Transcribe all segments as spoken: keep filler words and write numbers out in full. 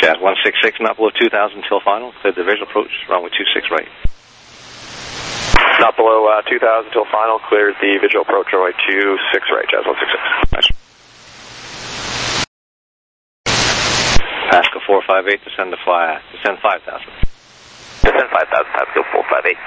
Jazz one six six, not below two thousand until final. Cleared the visual approach, runway two six right. Not below uh, two thousand until final, cleared the visual approach, runway two six right, Jazz one six six. Nice. Pascal four five eight, descend to fly, descend five thousand. Descend five thousand, Pascal four five eight.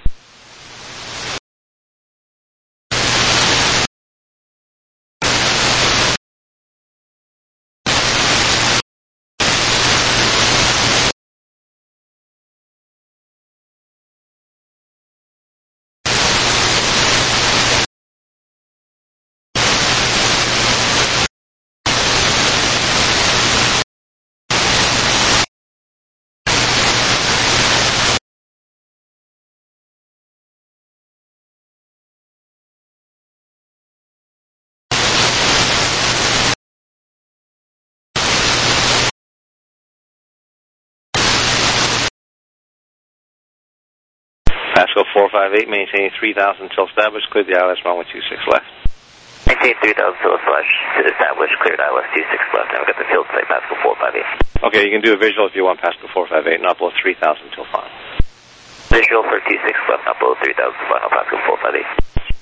Pascal four five eight, maintaining three thousand until established, cleared the I L S runway two six left. Maintain three thousand until established, cleared I L S two six left, and we've got the field site, Pascal four five eight. Okay, you can do a visual if you want, Pascal four five eight, not below three thousand until final. Visual for two six left, not below three thousand final, Pascal four five eight.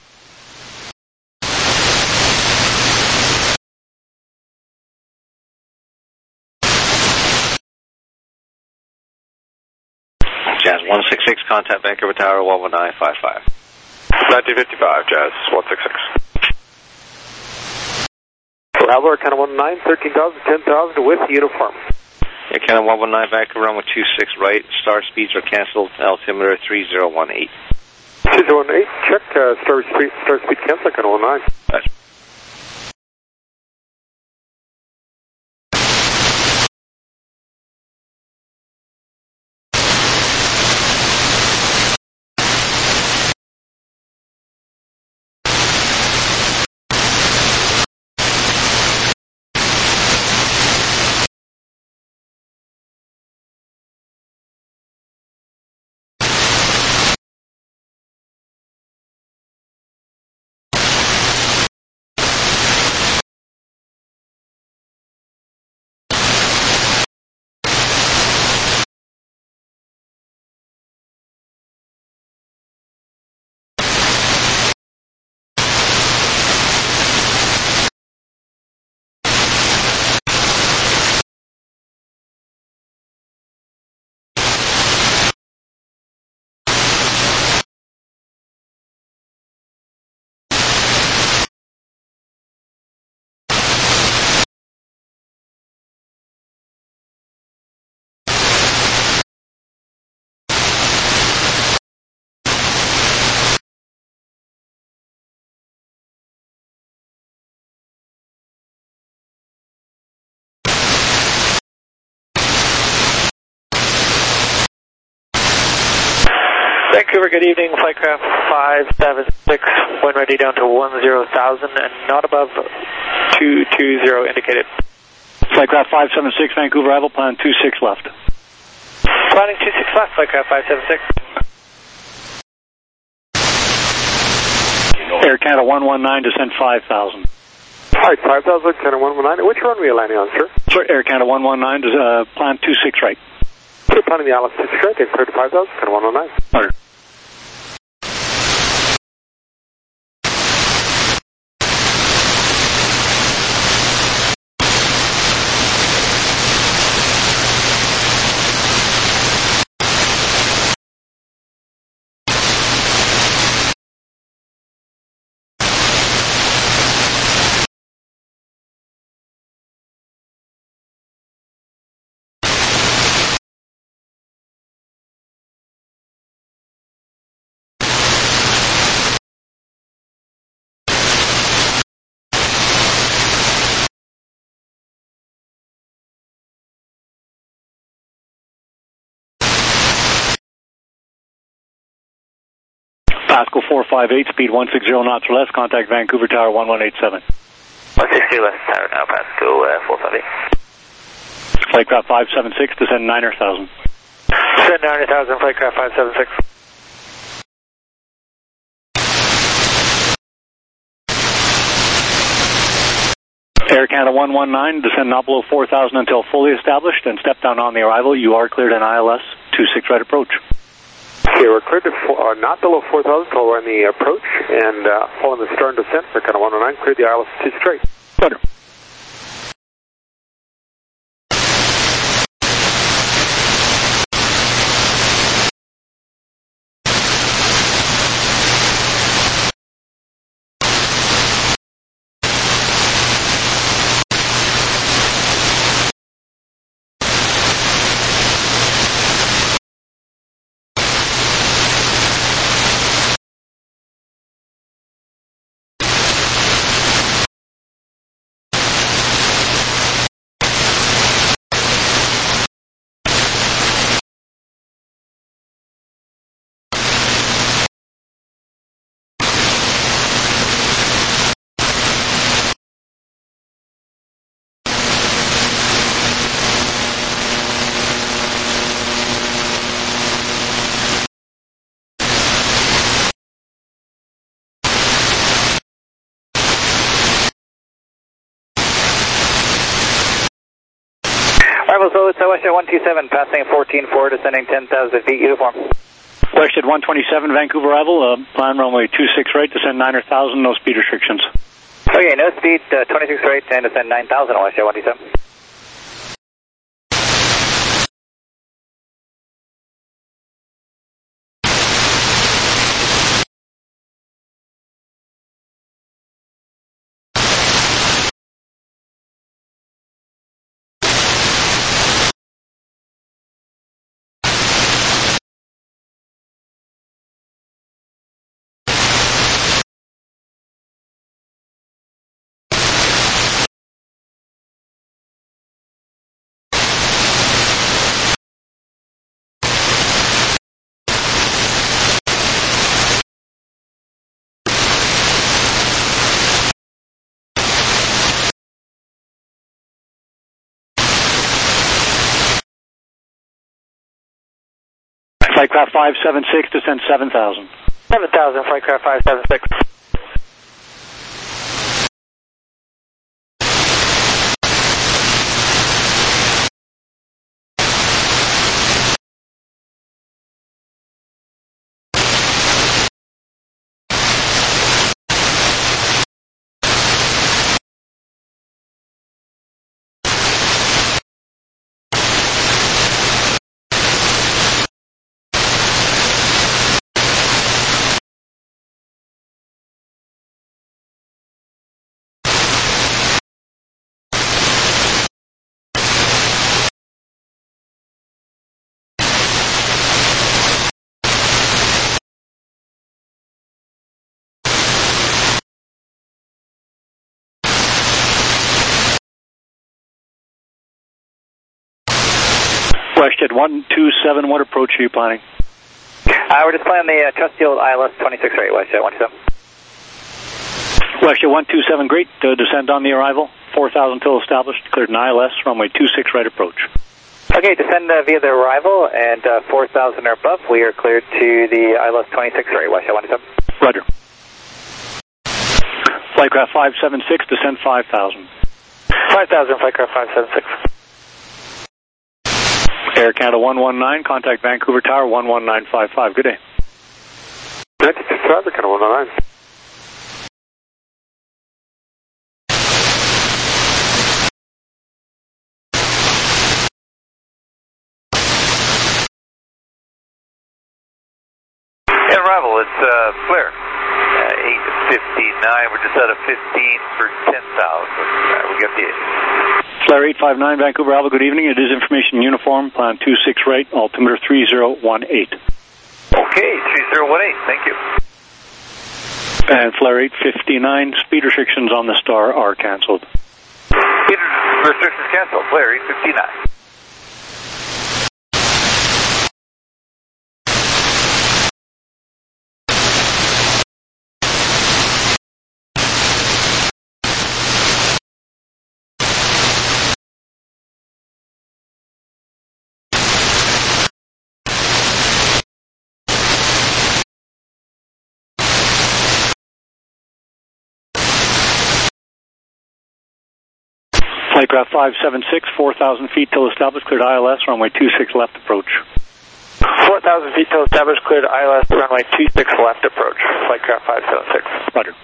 Jazz one six six, contact Vancouver Tower one one nine five five. nineteen fifty-five, Jazz one six six. Traveler, Canada one nine, thirteen thousand, ten thousand with uniform. Yeah, Canada one one nine, Vancouver runway two six right, star speeds are cancelled, altimeter three zero one eight. three zero one eight, check, uh, star speed, star speed cancel, Canada one nine. That's Vancouver, good evening, flightcraft five seven six, wind ready down to one zero thousand and not above two two zero indicated. Flightcraft five seven six, Vancouver, arrival plan two six left. Planning two six left, flightcraft five seven six. Air Canada one one nine, descend five thousand. Alright, five thousand, Canada one one nine. Which runway are you landing on, sir? Sorry, Air Canada one one nine, uh, plan two six right. You're planning the I L S two six right, clear to five thousand, Canada one one nine. Order. Pascal four five eight, speed one six zero knots or less, contact Vancouver Tower one one eight seven. one six zero left tower now, Pascal uh, four five eight. Flightcraft five seven six, descend nine thousand. Descend nine thousand, flightcraft five seven six. Air Canada one one nine, descend not below four thousand until fully established, and step down on the arrival. You are cleared an I L S two six right approach. Okay, we're cleared to four, uh, not below four thousand until we're on the approach, and uh, following the stern descent, Air Canada one one nine, cleared the I L S two six right. Roger. Arrival Zulu, Southwest one two seven, passing fourteen four, descending ten thousand feet, uniform. Westhead one twenty-seven, Vancouver arrival, uh, plan runway two six right, descend nine thousand, no speed restrictions. Okay, no speed, uh, twenty-six right, and descend nine thousand, Westhead one two seven. Flightcraft five seven six, descend seven thousand. seven thousand, Flightcraft five seven six. Westhead one two seven, what approach are you planning? Uh, we're just planning the uh, trusty old I L S twenty-six right, Westhead one two seven. Westhead one two seven, great, uh, descend on the arrival, four thousand till established, cleared an I L S, runway two six right approach. Okay, descend uh, via the arrival, and uh, four thousand or above, we are cleared to the I L S twenty-six right, Westhead one two seven. Roger. Flightcraft five seven six, descend five thousand. five thousand, Flightcraft five seven six. Air Canada one one nine, contact Vancouver Tower one one nine five five. Good day. That's Air Canada one one nine. Arrival, it's uh, Flair. Uh, eight fifty-nine, we're just out of fifteen for ten thousand. Uh, we got the Flair eight five nine, Vancouver Alpha, good evening. It is information uniform, plan two six right, altimeter three zero one eight. Okay, three zero one eight, thank you. And Flair eight fifty-nine, speed restrictions on the Star are cancelled. Speed restrictions canceled, Flair eight fifty-nine. Flightcraft five seven six, four thousand feet till established, cleared I L S, runway two six left approach. four thousand feet till established, cleared I L S, runway two six left approach. Flightcraft five seven six. Roger.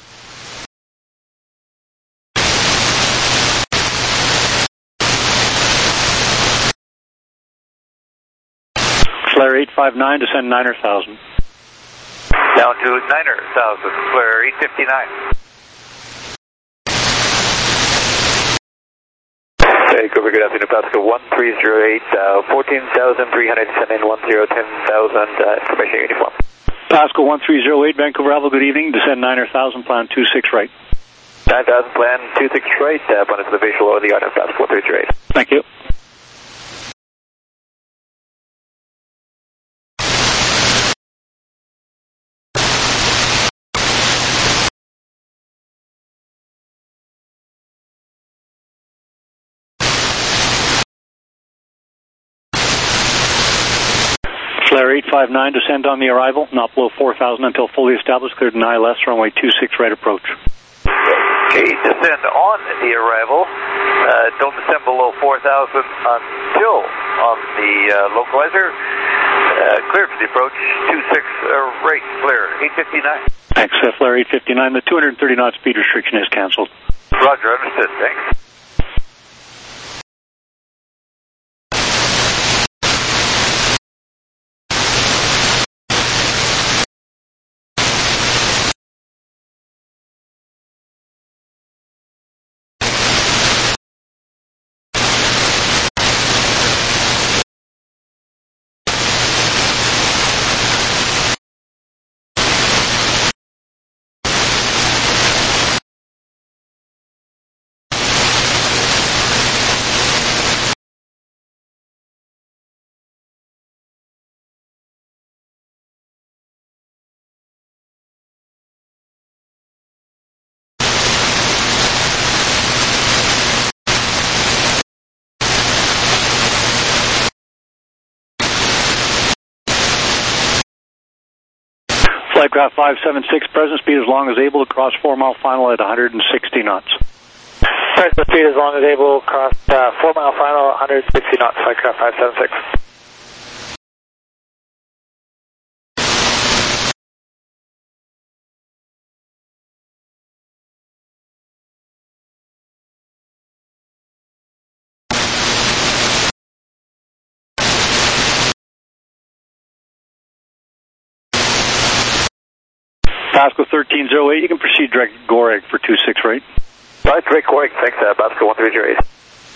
Flare eight five nine, descend niner thousand. Down to niner thousand, flare eight fifty-nine. Vancouver, good afternoon, Pascal one three zero eight, uh, fourteen thousand three hundred, descend in one zero, ten thousand, uh, information uniform. Pascal one three zero eight, Vancouver Bravo, good evening, descend niner thousand, plan two six right. nine thousand, plan two six right, uh, plan to the visual or the R F, Pascal one three zero eight. Thank you. Flare eight five nine, descend on the arrival, not below four thousand until fully established, cleared in I L S, runway two six right approach. Okay, descend on the arrival, uh, don't descend below four thousand until on the uh, localizer, uh, clear for the approach, two six uh, right, clear, eight fifty-nine. Thanks, uh, Flare eight fifty-nine, the two hundred thirty knot speed restriction is cancelled. Roger, understood, thanks. Flightcraft five seven six, present speed as long as able to cross four mile final at one hundred sixty knots. Present speed as long as able, cross uh, four mile final, one hundred sixty knots, Flightcraft five seven six. Pascal thirteen oh eight, you can proceed direct Goreg for two six right. Right, direct Goreg, thanks, uh, Pascal one three zero eight.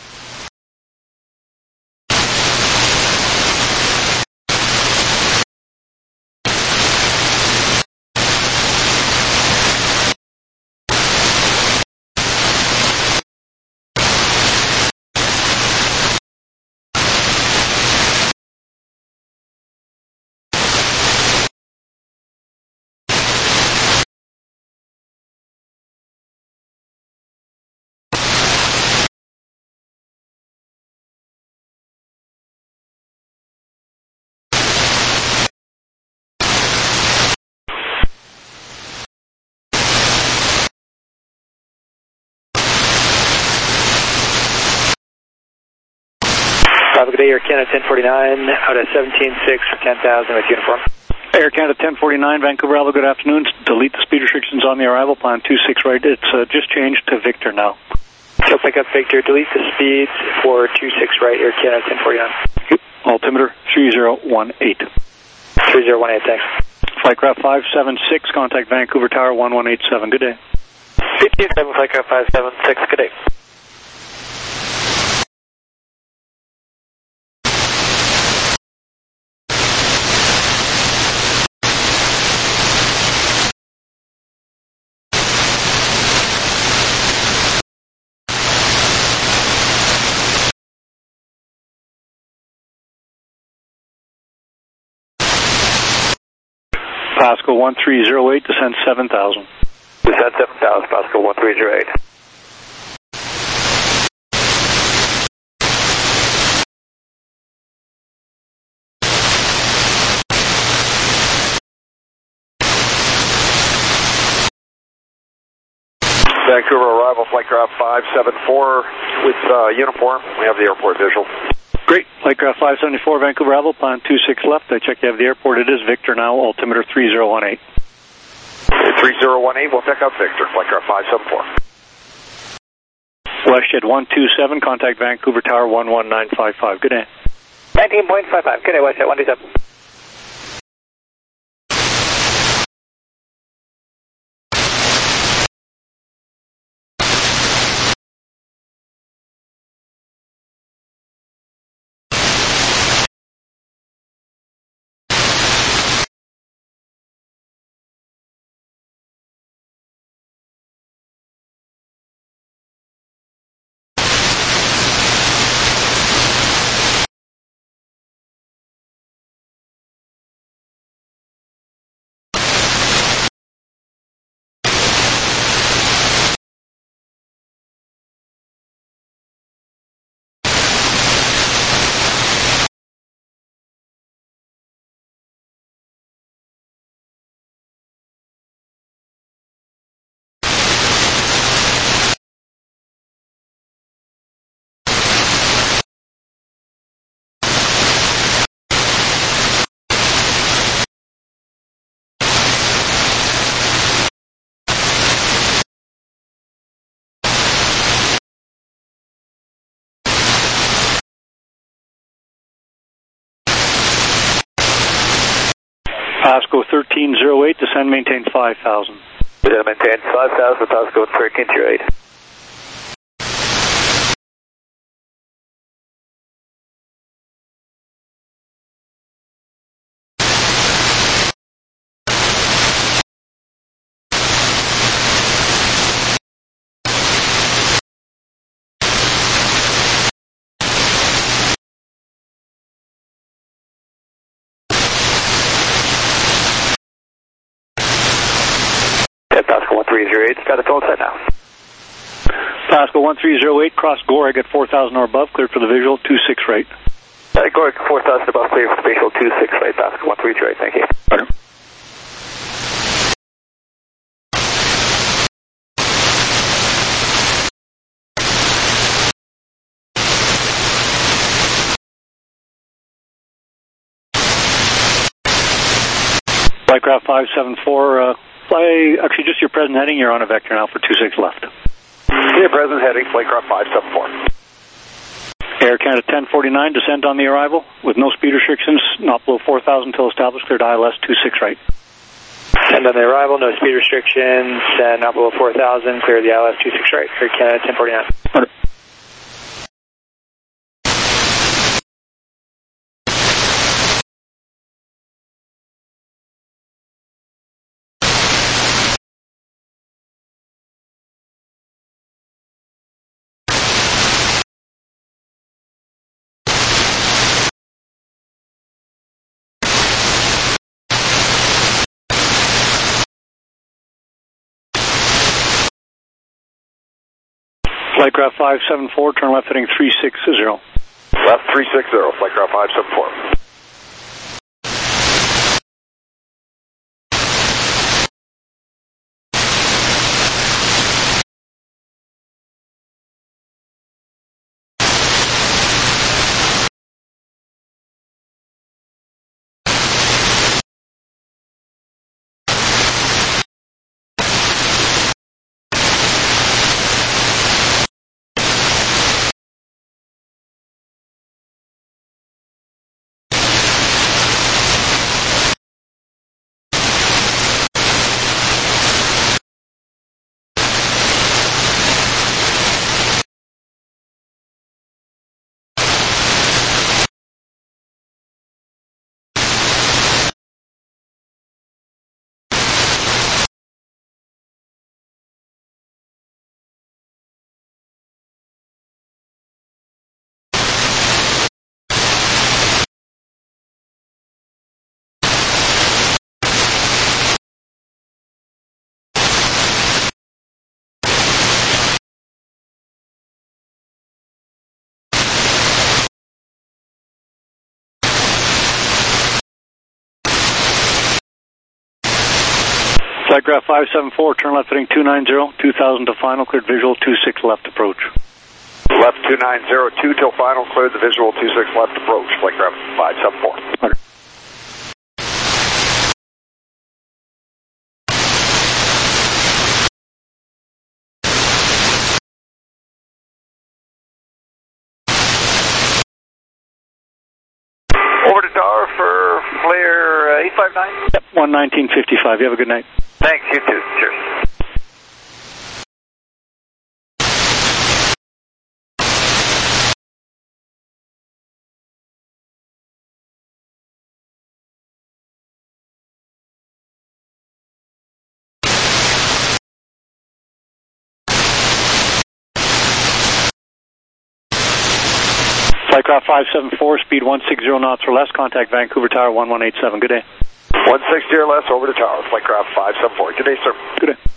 Have a good day, Air Canada ten forty-nine, out of seventeen six for ten thousand with uniform. Air Canada ten forty-nine, Vancouver Bravo, good afternoon. Delete the speed restrictions on the arrival, plan two six right. It's uh, just changed to Victor now. So pick up Victor, delete the speeds for two six right, Air Canada ten forty-nine. Altimeter three zero one eight. three zero one eight, thanks. Flightcraft five seven six, contact Vancouver Tower one one eight seven, good day. fifteen seven, Flightcraft five seven six, good day. Pascal one three zero eight, descend seven thousand. Descend seven thousand, Pascal one three zero eight. Vancouver arrival, Flightcraft five seven four with uh, uniform. We have the airport visual. Great. Flightcraft five seventy-four, Vancouver arrival, plan two six left. I check you have the airport. It is Victor now, altimeter three zero one eight. three zero one eight, we'll pick up Victor, Flightcraft five seven four. WestJet one two seven, contact Vancouver Tower one one nine five five. Good day. nineteen point five five, good day, WestJet one two seven. Pasco thirteen oh eight, descend, maintain five thousand. Descend, maintain five thousand, Pasco thirteen oh eight. Pasco one three oh eight, got a toll set now. Pasco one three oh eight, cross Gore, I get four thousand or above, cleared for the visual, two six right. Uh, Gore, four thousand above, clear for spatial two six right, Pasco one three oh eight, thank you. Roger. Flightcraft five seven four, uh, fly, actually just your present heading, you're on a vector now for two six left. Yeah, present heading, Flightcraft five seven four. Air Canada ten forty-nine, descent on the arrival, with no speed restrictions, not below four thousand until established, cleared I L S two six right. And on the arrival, no speed restrictions, uh, not below four thousand, clear the I L S two six right, Air Canada ten forty-nine. Roger. Flightcraft five seven four, turn left heading three six zero. Left three six zero, Flightcraft five seven four. Flightcraft five seven four, turn left heading two nine zero, two thousand to final, cleared visual two six left approach. Left two nine zero, two till final, cleared the visual two six left approach, Flightcraft five seven four. Okay. Over to Tower for flare uh, eight five nine. Yep, one nineteen fifty-five. You have a good night. Thanks, you too. Cheers. Flightcraft five seven four, speed one sixty knots or less, contact Vancouver Tower one one eight seven. Good day. one sixty or less, over to Tower, Flightcraft five seven four. Good day, sir. Good day.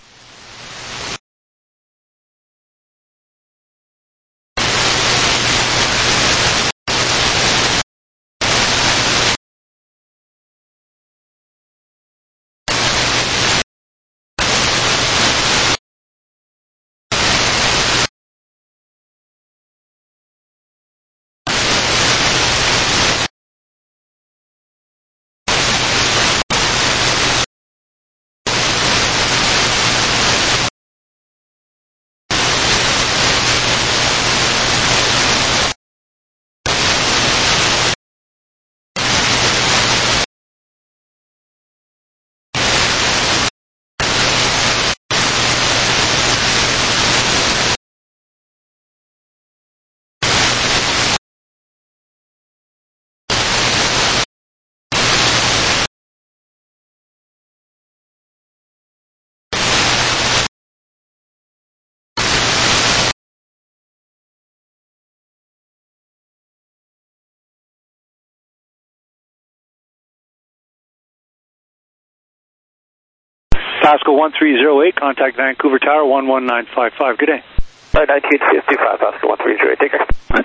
Pascal one three zero eight, contact Vancouver Tower one one nine five five. Good day. nineteen fifty-five, Pascal one three zero eight. Take care. Right.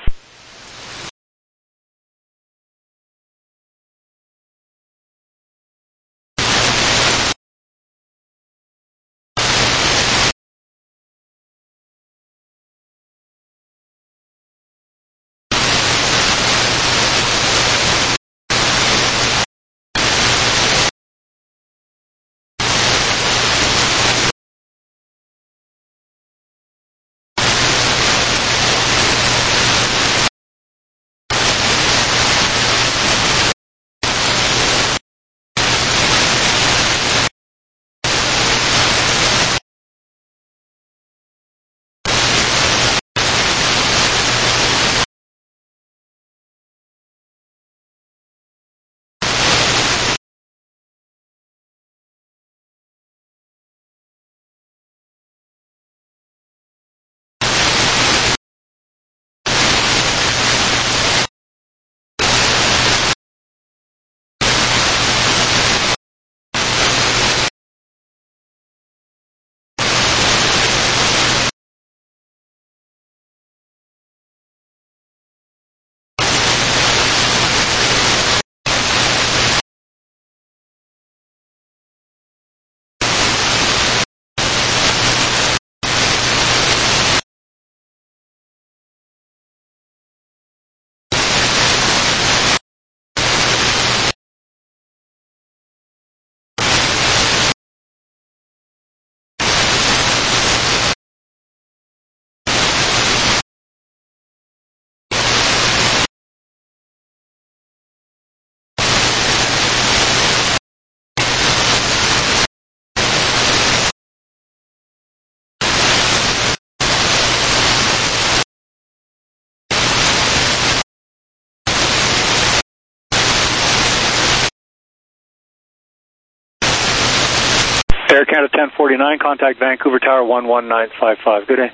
Air Canada ten forty-nine, contact Vancouver Tower one one nine five five. Good day.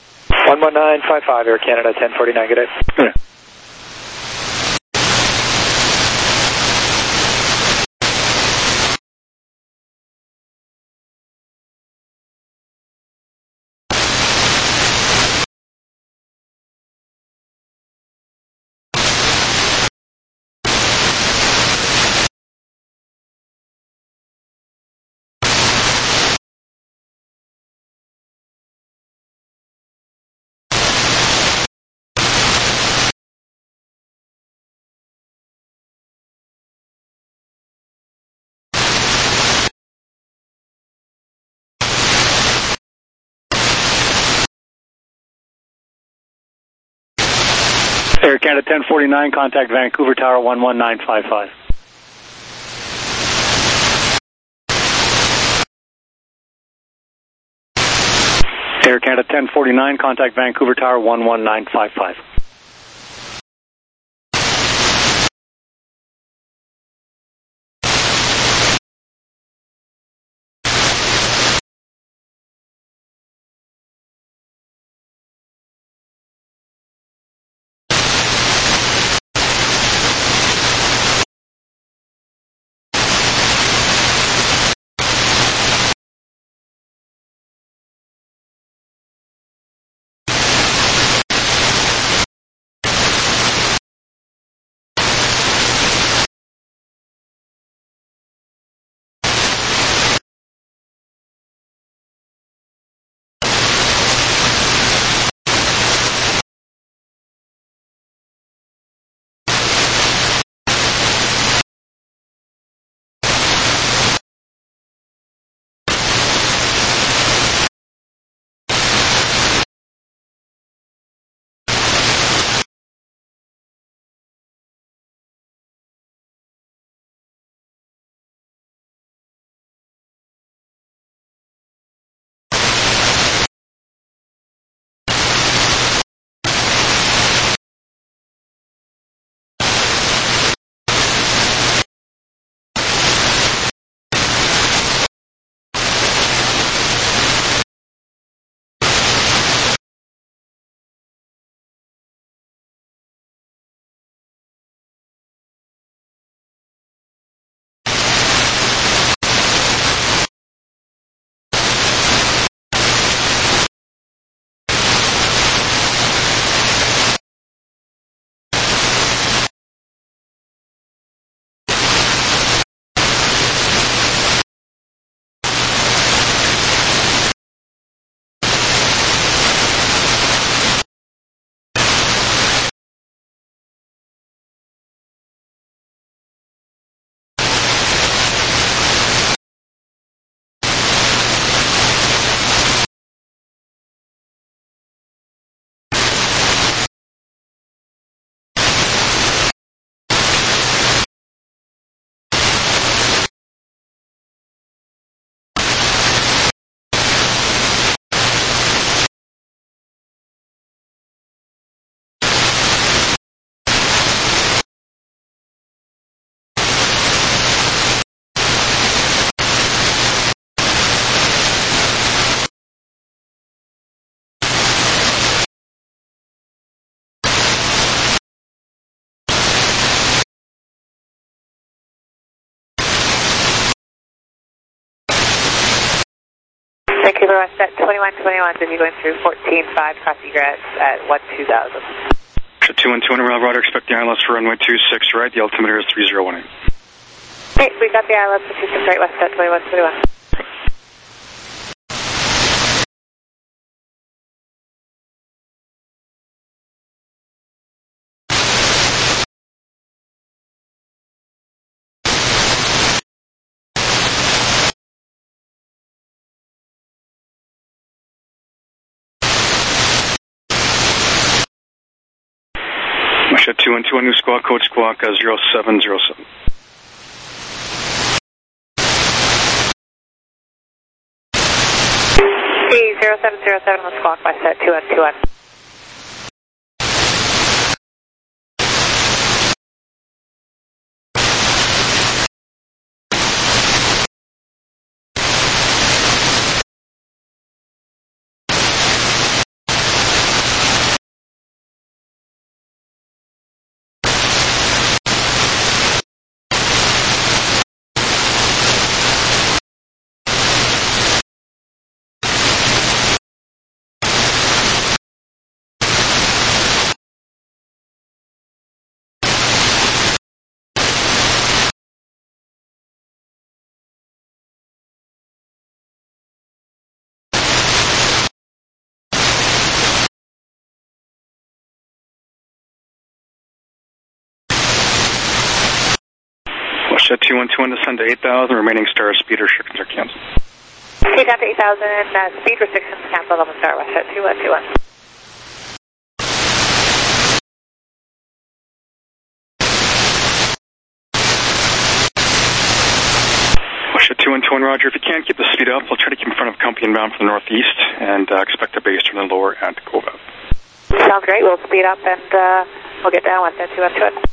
one one nine five five, Air Canada ten forty-nine. Good day. Good day. Air Canada ten forty-nine, contact Vancouver Tower one one nine five five. Air Canada ten forty-nine, contact Vancouver Tower one one nine five five. Vancouver West at twenty-one twenty-one, then you're going through fourteen five, cross egress at one two thousand. two one two one, Rail Rotor, expect the I L S for runway two six right, the altimeter is three zero one eight. Okay, we got the I L S for two six right west at twenty-one twenty-one. two one two one, new squawk, code squawk uh, zero seven zero seven. zero seven zero seven was squawk by set two one two one. Jet two one two one, descend to eight thousand, remaining star speed restrictions are canceled. Okay, down to eight thousand, uh, speed restrictions canceled on the Star West at two one two one. two one two one, Roger. If you can't keep the speed up, we'll try to keep in front of company inbound from the northeast and uh, expect a base turn lower at Cova. Sounds great. We'll speed up and uh, we'll get down with that two one two one.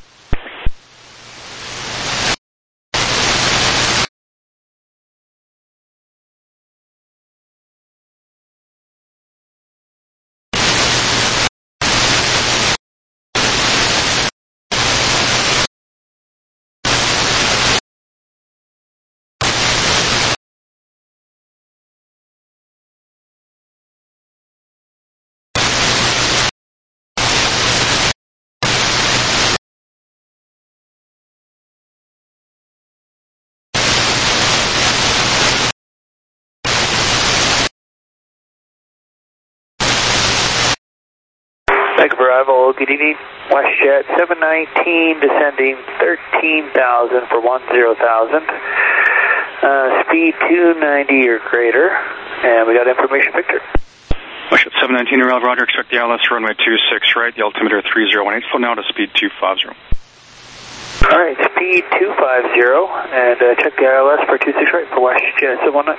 Thank you for arrival. Good evening. WestJet seven nineteen descending thirteen thousand for one zero thousand. Uh, speed two ninety or greater. And we got information, Victor. WestJet seven nineteen, Roger. Expect the I L S runway two six right, the altimeter three zero one eight. Flow now to speed two five zero. All right, speed two five zero. And uh, check the I L S for two six right for WestJet seven one nine.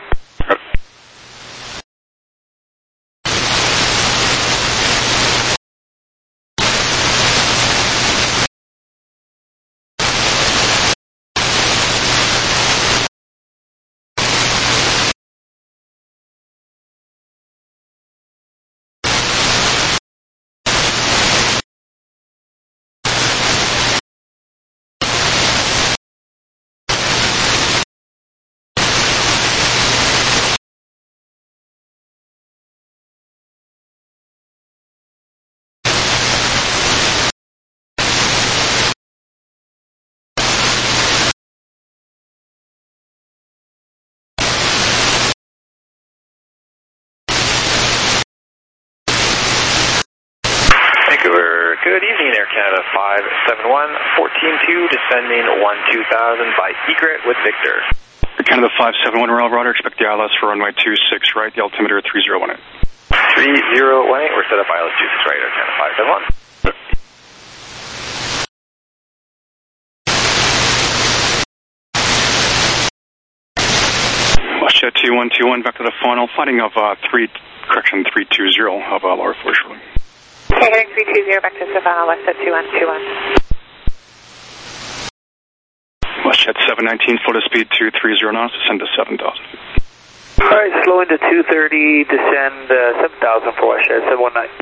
Good evening, Air Canada five seven one, fourteen two, descending one two thousand by Egret with Victor. Air Canada five seven one, Roger. Expect the I L S for runway two six right, the altimeter three zero one eight. three zero one eight, we're set up I L S two six right, Air Canada five seven one. WestJet two one two one, back to the final, flighting of uh, three, correction, three two zero of uh, Laura Forshirley. Okay, heading three two zero back to Savannah, WestJet two one two one. WestJet seven nineteen, flow to speed two three zero knots, descend to seven thousand. All right, slow into two thirty, descend uh, seven thousand for WestJet seven one nine.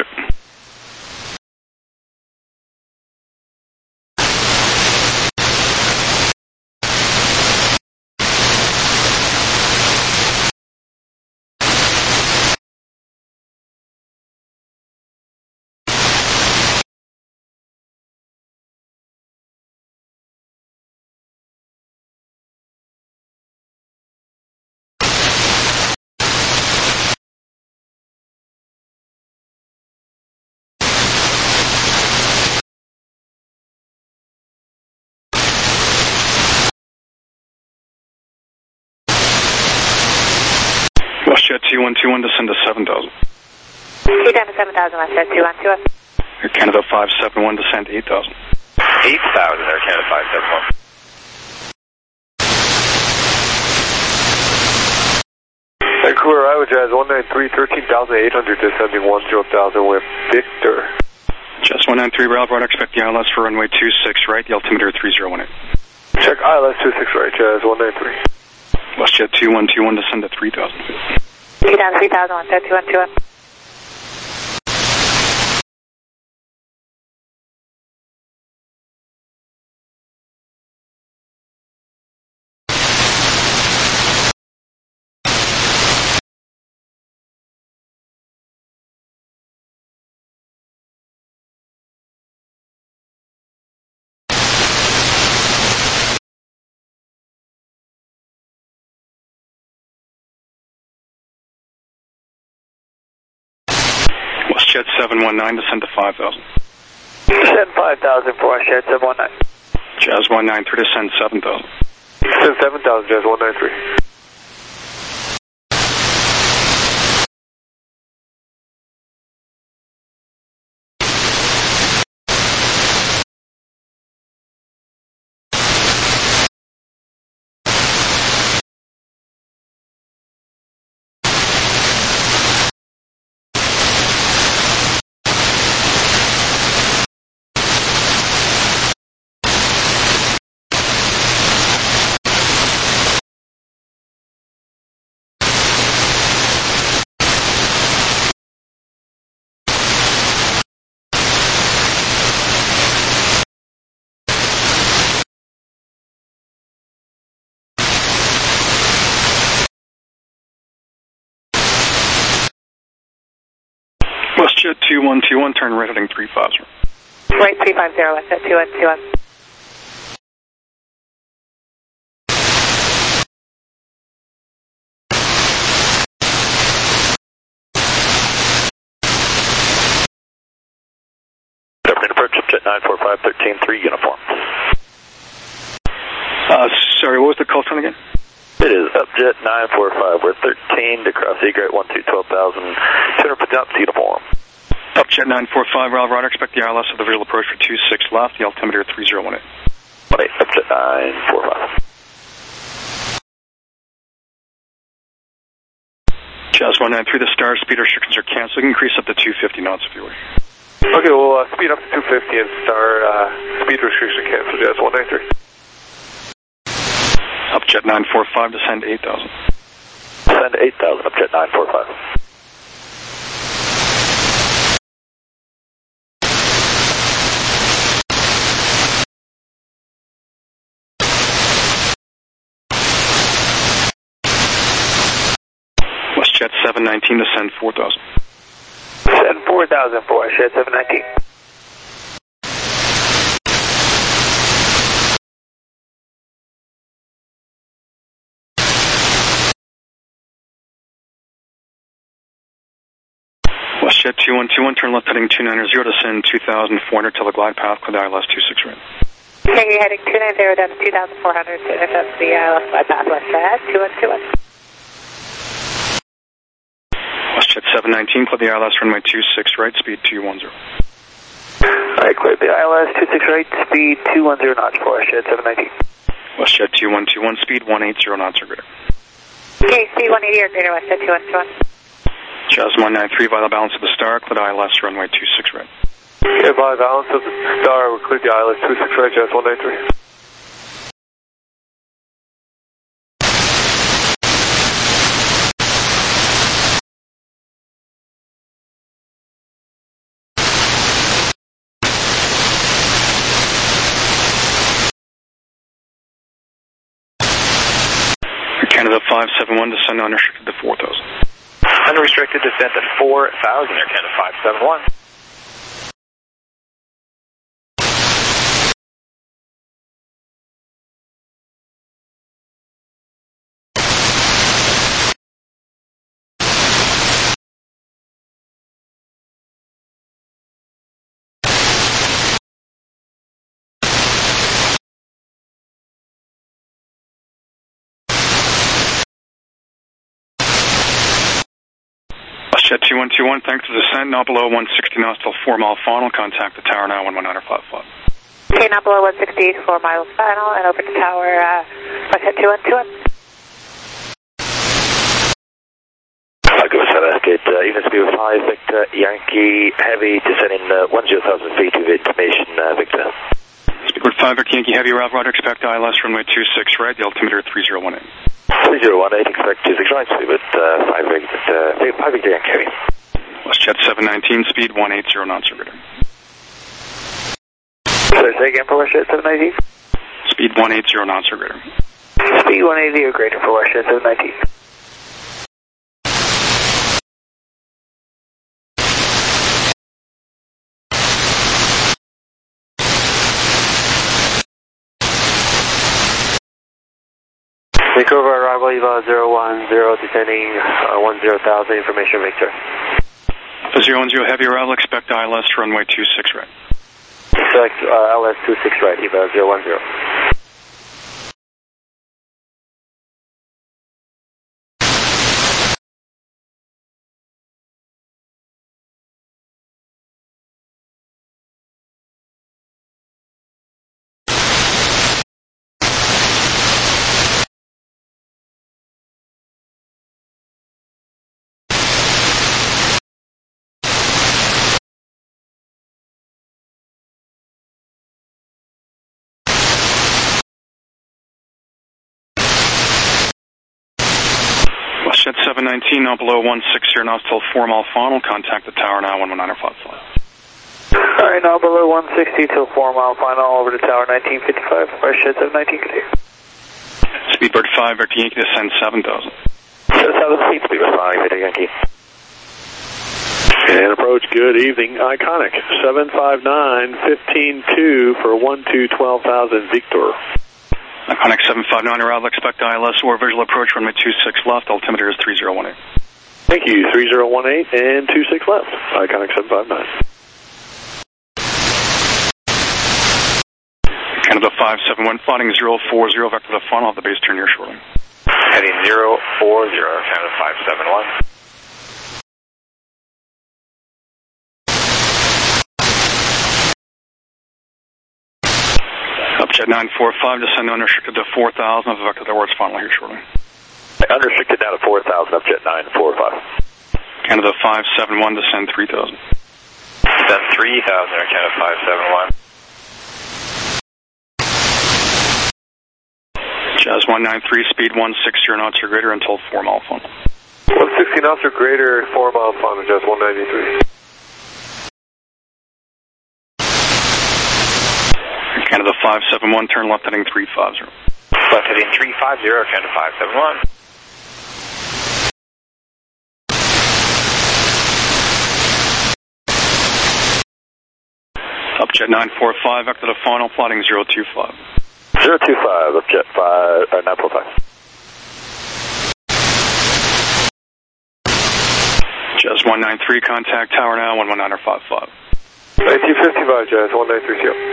WestJet two one two one, descend to seven thousand. Two down to seven thousand, WestJet two one two one. Air Canada five seven one, descend to eight thousand. eight thousand, Air Canada five seven one. Vancouver, Iowa Jazz one nine three, thirteen thousand eight hundred, descending one zero thousand with Victor. Jazz one nine three, Roger. Expect the I L S for runway two six right, the altimeter three zero one eight. Check I L S two six right, Jazz one nine three. WestJet two one two one, descend to three thousand. Two down three thousand, WestJet two one two one. WestJet seven one nine, descend to five thousand. Descend five thousand for WestJet seven one nine. Jazz one nine three, descend seven thousand. Descend seven thousand, Jazz one nine three. WestJet two one two one, turn right heading three five zero. Right three five zero, WestJet two one two one. Approach upjet nine four five, thirteen three uniform. Uh, sorry, what was the call sign again? It is upjet nine four five. We're thirteen to cross egret one two twelve thousand. Center for jumps uniform. Upjet nine four five, Route Roger. Expect the I L S of the visual approach for two six left. The altimeter three zero one eight. one eight, upjet nine four five. Jazz one nine three, the star speed restrictions are canceled. You can increase up to two fifty knots if you wish. Okay, well, uh, speed up to two fifty and star uh, speed restriction cancel, Jazz one nine three. Upjet nine four five, descend eight thousand. Descend eight thousand, upjet nine four five. WestJet seven nineteen, descend four thousand. Descend four thousand for WestJet seven nineteen. WestJet two one two one, turn left heading two nine zero, descend two thousand four hundred till the glide path, clear the I L S two six right. Okay, you're heading two nine zero down to two thousand four hundred to intercept the I L S glide path, WestJet two one two one. WestJet seven nineteen, clear the I L S runway two six right, speed two one zero. Alright, clear the I L S two six right, speed two one zero knots for WestJet seven nineteen. WestJet two one two one, speed one eight zero knots or greater. Okay, speed one eighty or greater, WestJet two one two one. Jazz one nine three, by the balance of the star, clear the I L S runway two six right. Okay, by the balance of the star, we'll clear the I L S two six right, Jazz one nine three. Canada five seven one, descend unrestricted to four thousand. Unrestricted descent at four thousand, Air Canada five seven one. WestJet two one two one, thanks for the descent, now below one sixty knots till four mile final, contact the tower now one one nine flat flat. Okay, now below one sixty, four miles final, and over to tower, uh, WestJet two one two one. I'll go with Escate, uh, even speed of five, Victor, Yankee, heavy, descending uh, one zero thousand feet of information, uh, Victor. Speed with five, Victor, Yankee, heavy, Ralph Roger, expect I L S runway two six right, the altimeter three zero one eight. three zero one eight, expect two six right, speed with uh, five, Victor, uh, five, Victor, Yankee, heavy. WestJet seven nineteen, speed one eight zero knots or greater. Sorry, say again for WestJet seven nineteen? Speed one eight zero knots or greater. Speed one eighty or greater for WestJet seven nineteen. Take over arrival, Eva zero one zero, descending uh, one zero thousand, information Victor. zero one zero, heavy arrival, expect I L S runway two six right. Select uh, L S two six right, Eva zero one zero. WestJet seven nineteen, now below one sixty knots till four mile final, contact the tower now one one nine flat flat. Alright, now below one sixty till four mile final, over to tower nineteen fifty-five, WestJet seven nineteen, continue. Speedbird five, Victor Yankee, descend seven thousand. seven feet, speed with five, Victor Yankee. And approach, good evening. Iconic, seven five nine, fifteen two for one two twelve thousand Victor. Iconic seven five nine, arrival, expect I L S or visual approach, runway two six left, altimeter is three zero one eight. Thank you, three zero one eight and two six left, Iconic seven five nine. Canada five seven one, plotting zero four zero, vector the final, have the base turn here shortly. Heading zero four zero, Canada five seven one. Upjet nine four five, descend unrestricted to four thousand, have the vector towards final here shortly. Unrestricted down to four thousand, Upjet nine four five. Canada five seven one, descend three thousand. Descend three thousand, Canada five seven one. Jazz one nine three, speed one sixty knots or greater until four mile final. one sixty knots or greater, four mile final, Jazz one ninety-three. Canada five seven one, turn left heading three five zero. Left heading three five zero, Canada five seven one. Upjet nine four five, vector to final, plotting zero two five. zero two five, Upjet five, uh, nine four five. Jazz one nine three, contact tower now, one one nine five five. nineteen fifty-five, Jazz one nine three zero.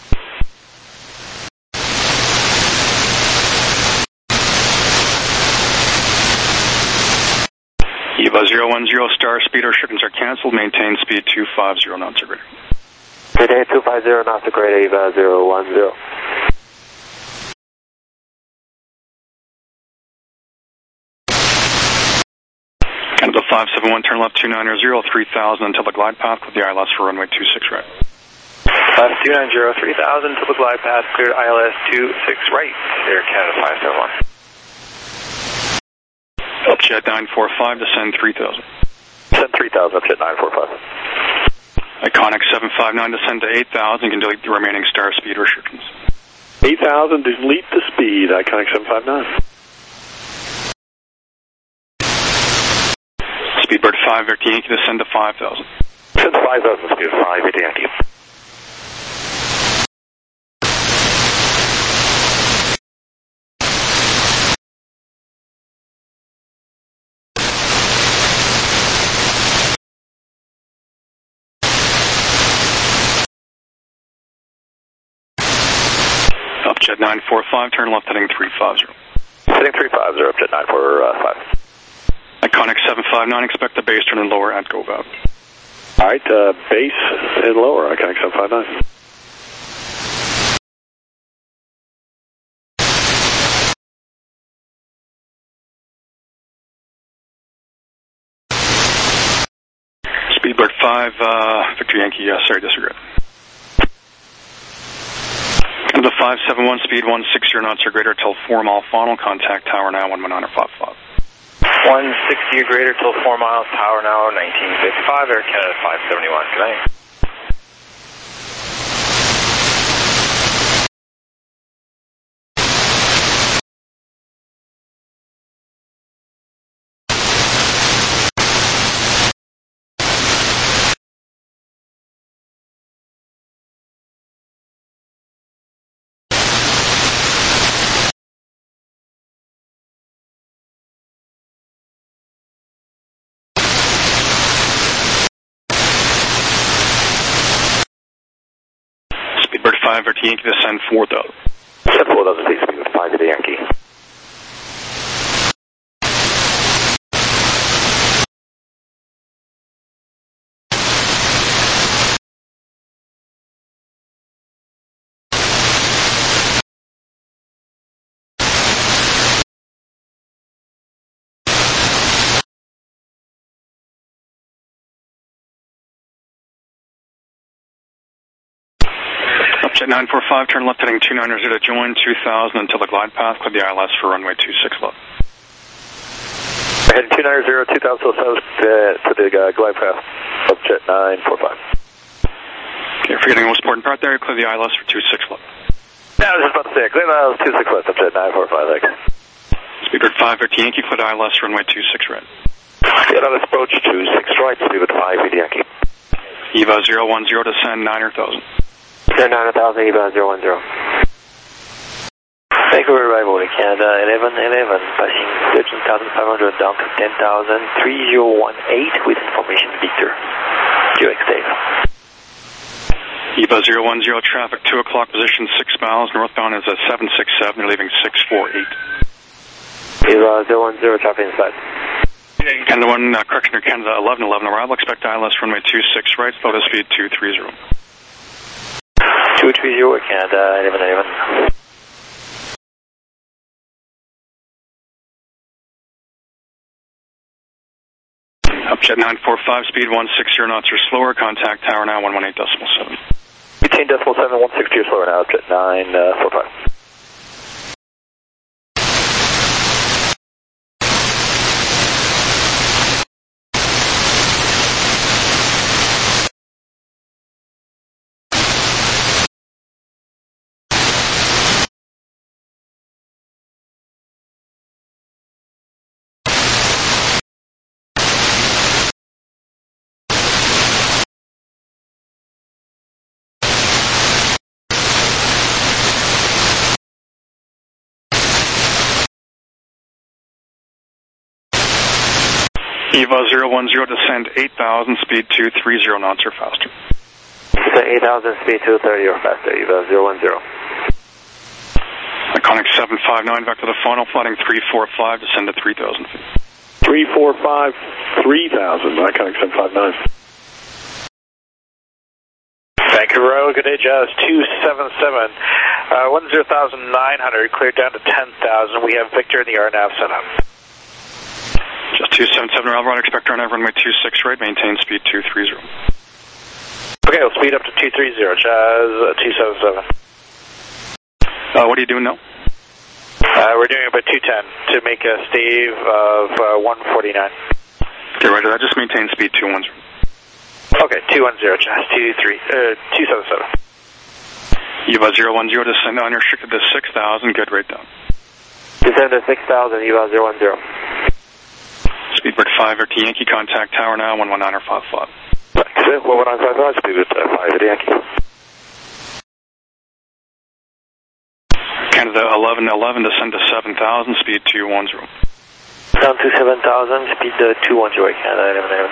EVA zero one zero, star speed restrictions are canceled, maintain speed two five zero knots or greater. Good day, two five zero knots or greater, EVA zero one zero. Canada five seven one, turn left two nine zero, three thousand until the glide path with the I L S for runway two six right. Left two nine zero, three thousand until the glide path, cleared I L S two six right, Air Canada five seven one. Upjet nine four five, descend three thousand. Descend three thousand, Upjet nine four five. Iconic seven five nine, descend to eight thousand, you can delete the remaining star speed restrictions. eight thousand, delete the speed, Iconic seven five nine. Speedbird five, Victor Yankee, descend to five thousand. Descend to five thousand, speed five, Victor Yankee. Upjet nine four five, turn left heading three five zero. Heading three five zero, Upjet nine four five. Iconic seven five nine, expect the base turn and lower at go about. Alright, uh, base and lower, Iconic seven five nine. Speedbird five, uh, Victor Yankee, yes, sorry, disregard. Canada five seven one, speed one sixty knots or greater till four mile final, contact tower now, one one nine five five. one sixty or greater till four miles, tower now, nineteen fifty-five, Air Canada five seventy-one, good night. Speedbird five, Victor Yankee, descend four thousand. Descend four thousand feet, speed five, Victor Yankee. Upjet nine four five, turn left heading two nine zero to join two thousand until the glide path, clear the I L S for runway two six left. Heading two nine zero, two thousand south uh, to the uh, glide path, Upjet nine four five. Okay, forgetting the most important part there, clear the I L S for two six left. Yeah, I was just about to say, clear the I L S two six left, Upjet nine four five, thanks. Speedbird five, Victor Yankee, clear the I L S runway two six right. Yeah, Dallas approach two six right, speed with five India Yankee. Eva zero one zero, descend nine thousand. Descend nine thousand, Eva zero one zero. Vancouver arrival in Canada, eleven eleven, passing thirteen thousand five hundred down to ten thousand, three zero one eight with information Victor. Q X Dave. Eva zero one zero, traffic two o'clock, position six miles, northbound is a seven six seven, you're leaving six four eight. Eva zero one zero, traffic inside. Canada one, uh, correction, Canada eleven eleven, arrival, expect I L S runway two six right, slow to speed two three zero. two three zero, Canada eleven eleven. Upjet nine four five, speed one six zero knots or slower, contact tower now one one eight decimal seven. eighteen decimal seven, one six zero slower now, Upjet nine four five. Eva zero one zero, descend eight thousand, speed two three zero knots or faster. Descend eight thousand, speed two thirty or faster, Eva zero one zero. Iconic seven five nine, back to the final, flighting three four five, descend to three thousand feet. three four five, three thousand, Iconic seven five nine. Vancouver Road, good day, Jazz two seven seven, uh, one zero thousand nine hundred, cleared down to ten thousand. We have Victor in the R NAV setup. Just two seven seven, Alvarado, expect R NAV runway two six right, maintain speed two three zero. Okay, we'll speed up to two three zero, Jazz uh, two seven seven. Uh, what are you doing now? Uh, we're doing about two ten to make a stave of uh, one forty-nine. Okay, roger that, just maintain speed two one zero. Okay, two one zero, Jazz two three, uh, two seven seven. Eva zero one zero, descend unrestricted to six thousand, good rate down. Descend to six thousand, Eva zero one zero. Speedbird five, T Yankee, contact tower now, one one nine or five five. one one nine five five, speedbird five, Yankee. Canada eleven eleven, descend to seven thousand, speed two one zero. Down to seven thousand, speed uh, two one zero, Canada eleven eleven.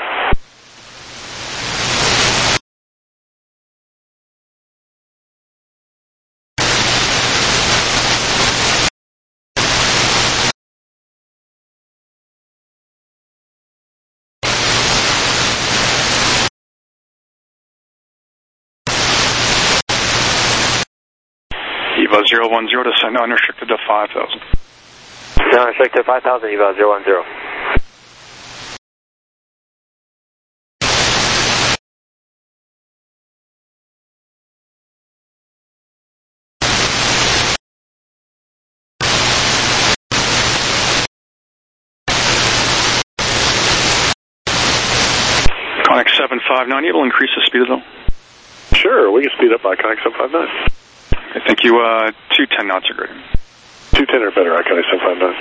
Eva zero one zero, descend unrestricted to five thousand. Descend unrestricted to five thousand, Eva zero one zero. Iconic seven five nine, able to increase the speed though? Sure, we can speed up Iconic seven five nine. I think you, uh, two ten knots are greater. two ten or better, Iconic seven five nine.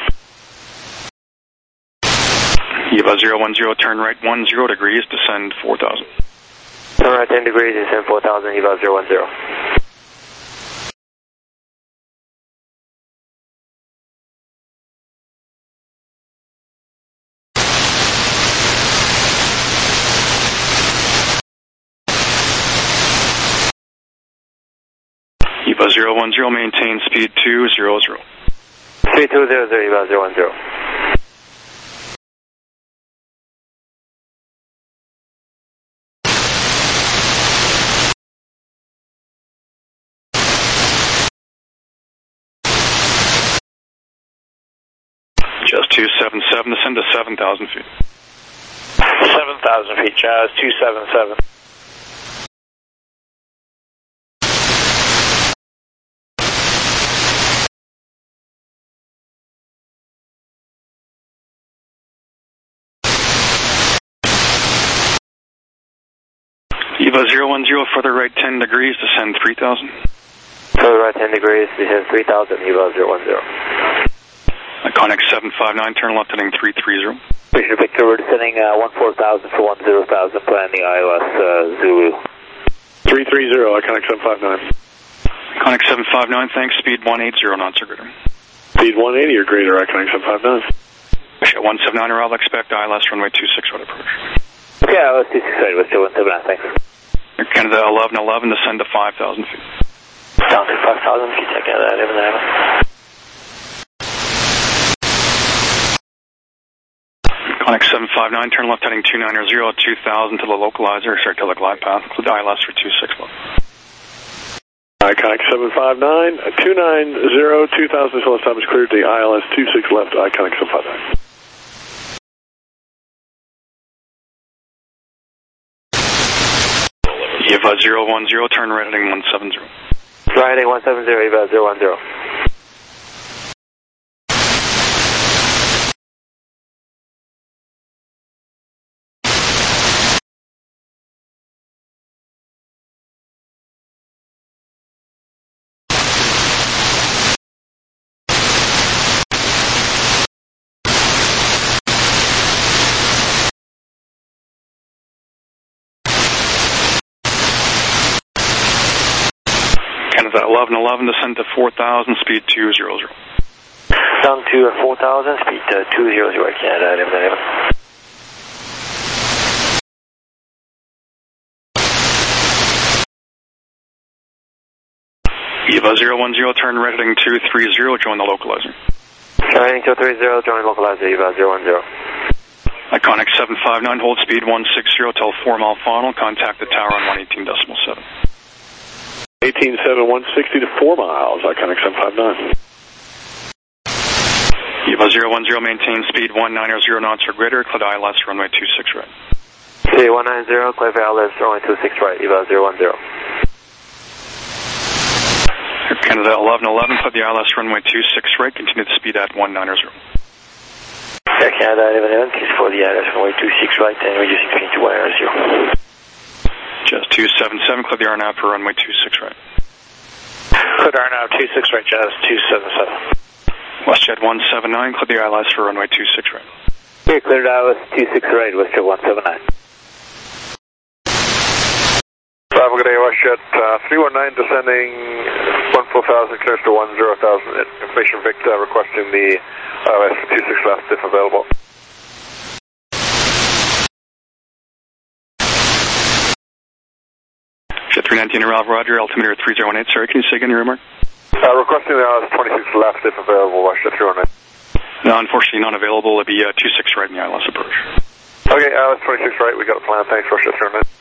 Eva zero one zero, turn right one zero degrees, descend four thousand. Turn right ten degrees, descend four thousand, Eva zero one zero. Eva zero one zero, maintain speed two zero zero. Speed two zero zero, Eva zero one zero. Just two seven seven, descend to seven thousand feet. seven thousand feet, Jazz two seven seven. Eva zero one zero, further right ten degrees, descend three thousand. Further right ten degrees, descend three thousand, Eva zero one zero. Iconic seven five nine, turn left heading three three zero. Commissioner Victor, we're descending uh, one four thousand for one zero thousand, planning I L S uh, Zulu. three three zero, Iconic seven five nine. Iconic seven five nine, thanks, speed one eighty knots or greater. Speed one eighty or greater, Iconic seven five nine. one seven nine, I'll expect I L S runway two six right approach. Okay, I L S two six right, West one seven nine, thanks. Canada eleven eleven, descend to five thousand feet. Down to five thousand feet, I Canada eleven eleven. Iconic seven five nine, turn left heading two nine zero, two thousand to the localizer, sorry, to the glide path, include I L S for two six left. Iconic seven five nine, two nine zero, two thousand, so last time is cleared to the I L S two six left, Iconic seven five nine. Eva zero one zero, turn right heading one seven zero. Right heading one seven zero, Eva zero one zero. Canada eleven eleven, descend to four thousand, speed two zero zero. Down to uh, four thousand, speed uh, two zero zero, Canada eleven eleven. Eva zero one zero, turn right heading two three zero, join the localizer. Right heading two three zero, join localizer, Eva zero one zero. Iconic seven five nine, hold speed one six zero till four mile final, contact the tower on one eighteen decimal seven. eighteen seven, one sixty to four miles, Iconic seven five nine. Eva zero one zero, maintain speed one nine zero knots or greater, clear I L S runway two six right. Okay, one nine zero, clear I L S runway two six right, Eva zero one zero. Canada eleven eleven, clear the I L S runway two six right, continue the speed at one nine zero. Yeah, Canada eleven eleven, please for the I L S runway two six right and reducing speed to one zero. Jazz two seven seven, clear the R NAV for runway two six right. Clear R NAV two six right, Jazz two seven seven. WestJet one seven nine, clear the I L S for runway two six right. Okay, cleared I L S two six right, WestJet one seven nine. Have a good day, WestJet uh, three one nine, descending one four thousand, clears to one zero thousand. Information Victor requesting the I L S two six left if available. Jet three nineteen, Ralph Roger, altimeter three zero one eight, sorry, can you say again your remark? Uh, requesting the I L S twenty-six left if available, WestJet three one nine. No, unfortunately not available, it'll be uh, two six right in the I L S approach. Okay, I L S twenty-six right, we got a plan, thanks, WestJet three one nine.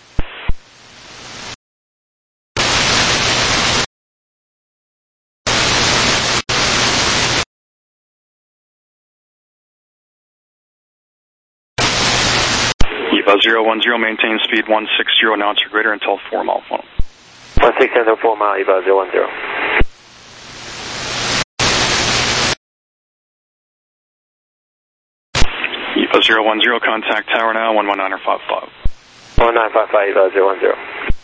Eva zero one zero, maintain speed one six zero knots or greater until four mile final. one six zero, four mile, Eva zero one zero. Eva zero one zero, contact tower now, one one nine five five. one nine five five, Eva zero one zero.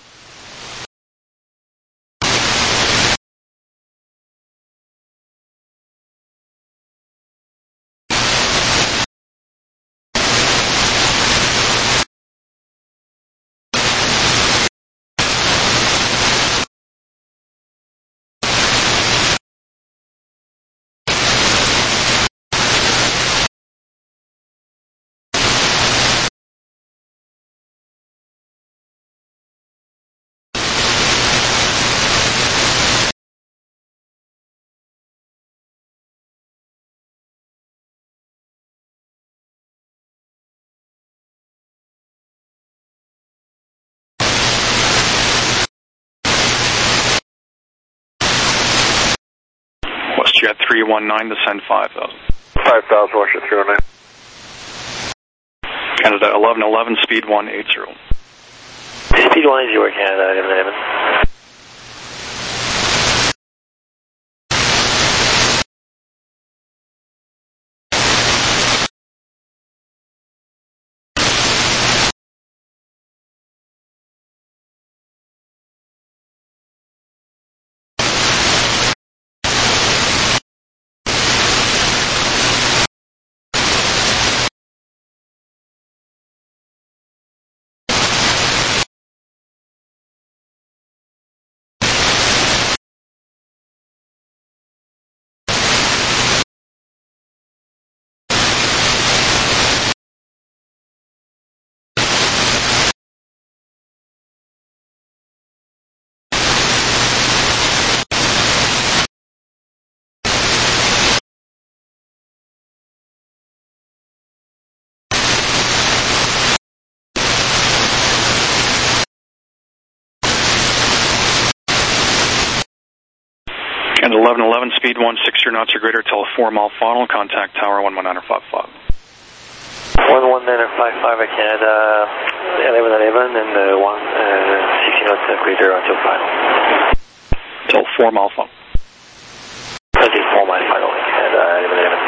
WestJet three one nine, descend five thousand. five thousand, WestJet three one nine. Canada eleven eleven, speed one eight zero. Speed one eight zero, Canada eleven eleven. Descend eleven eleven, speed one sixty knots or greater till four mile final, contact tower one one nine five five. one one nine five five at Canada, eleven eleven, and uh, one, uh, sixty knots or greater until final. Till four mile final. Until four mile final, Canada, eleven eleven.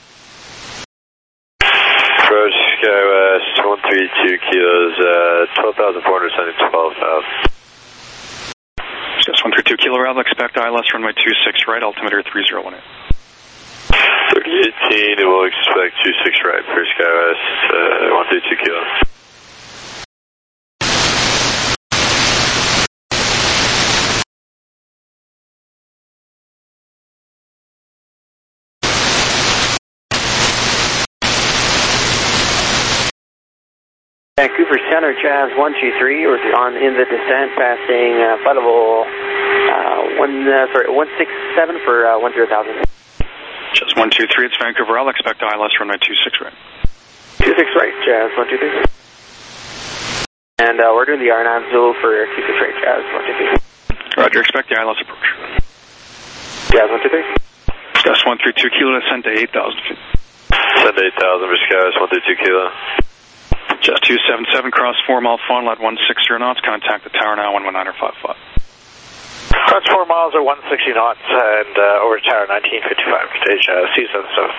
Approach, Sky West, one three two kilos, uh, twelve thousand four hundred, sending twelve thousand. Just one three two kilo route, expect I L S runway two six right, altimeter three zero one eight. thirty eighteen, we'll expect two six right for Sky West, uh, one three two kilos. Vancouver Center, Jazz one two three, we're on in the descent, passing uh, flight level uh, one, uh, sorry, one six seven for uh, one zero thousand. Just one two three, it's Vancouver, I'll expect I L S runway two six right. two six right, Jazz one two three. And uh, we're doing the R nine Zulu for two six right, Jazz one two three. Roger, expect the I L S approach. Jazz one two three. Just one three two kilo, descend to eight thousand feet. Send eight thousand for Sky West, one three two kilo. Just two seven seven, cross four mile final at one sixty knots, contact the tower now one one nine five five. Cross four miles at one sixty knots and uh, over tower nineteen fifty-five, stage uh, C seven seven.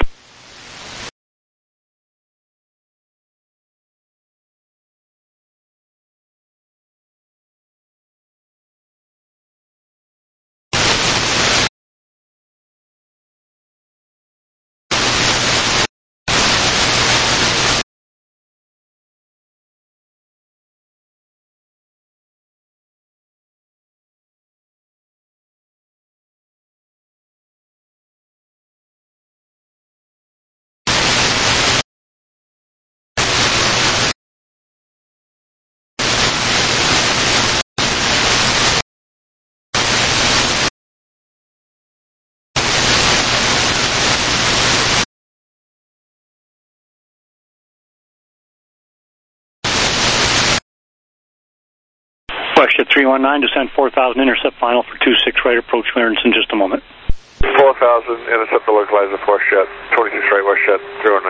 WestJet three one nine, descend four thousand, intercept final for two six right, approach clearance in just a moment. four thousand, intercept the localizer for WestJet, twenty-six right, WestJet three one nine.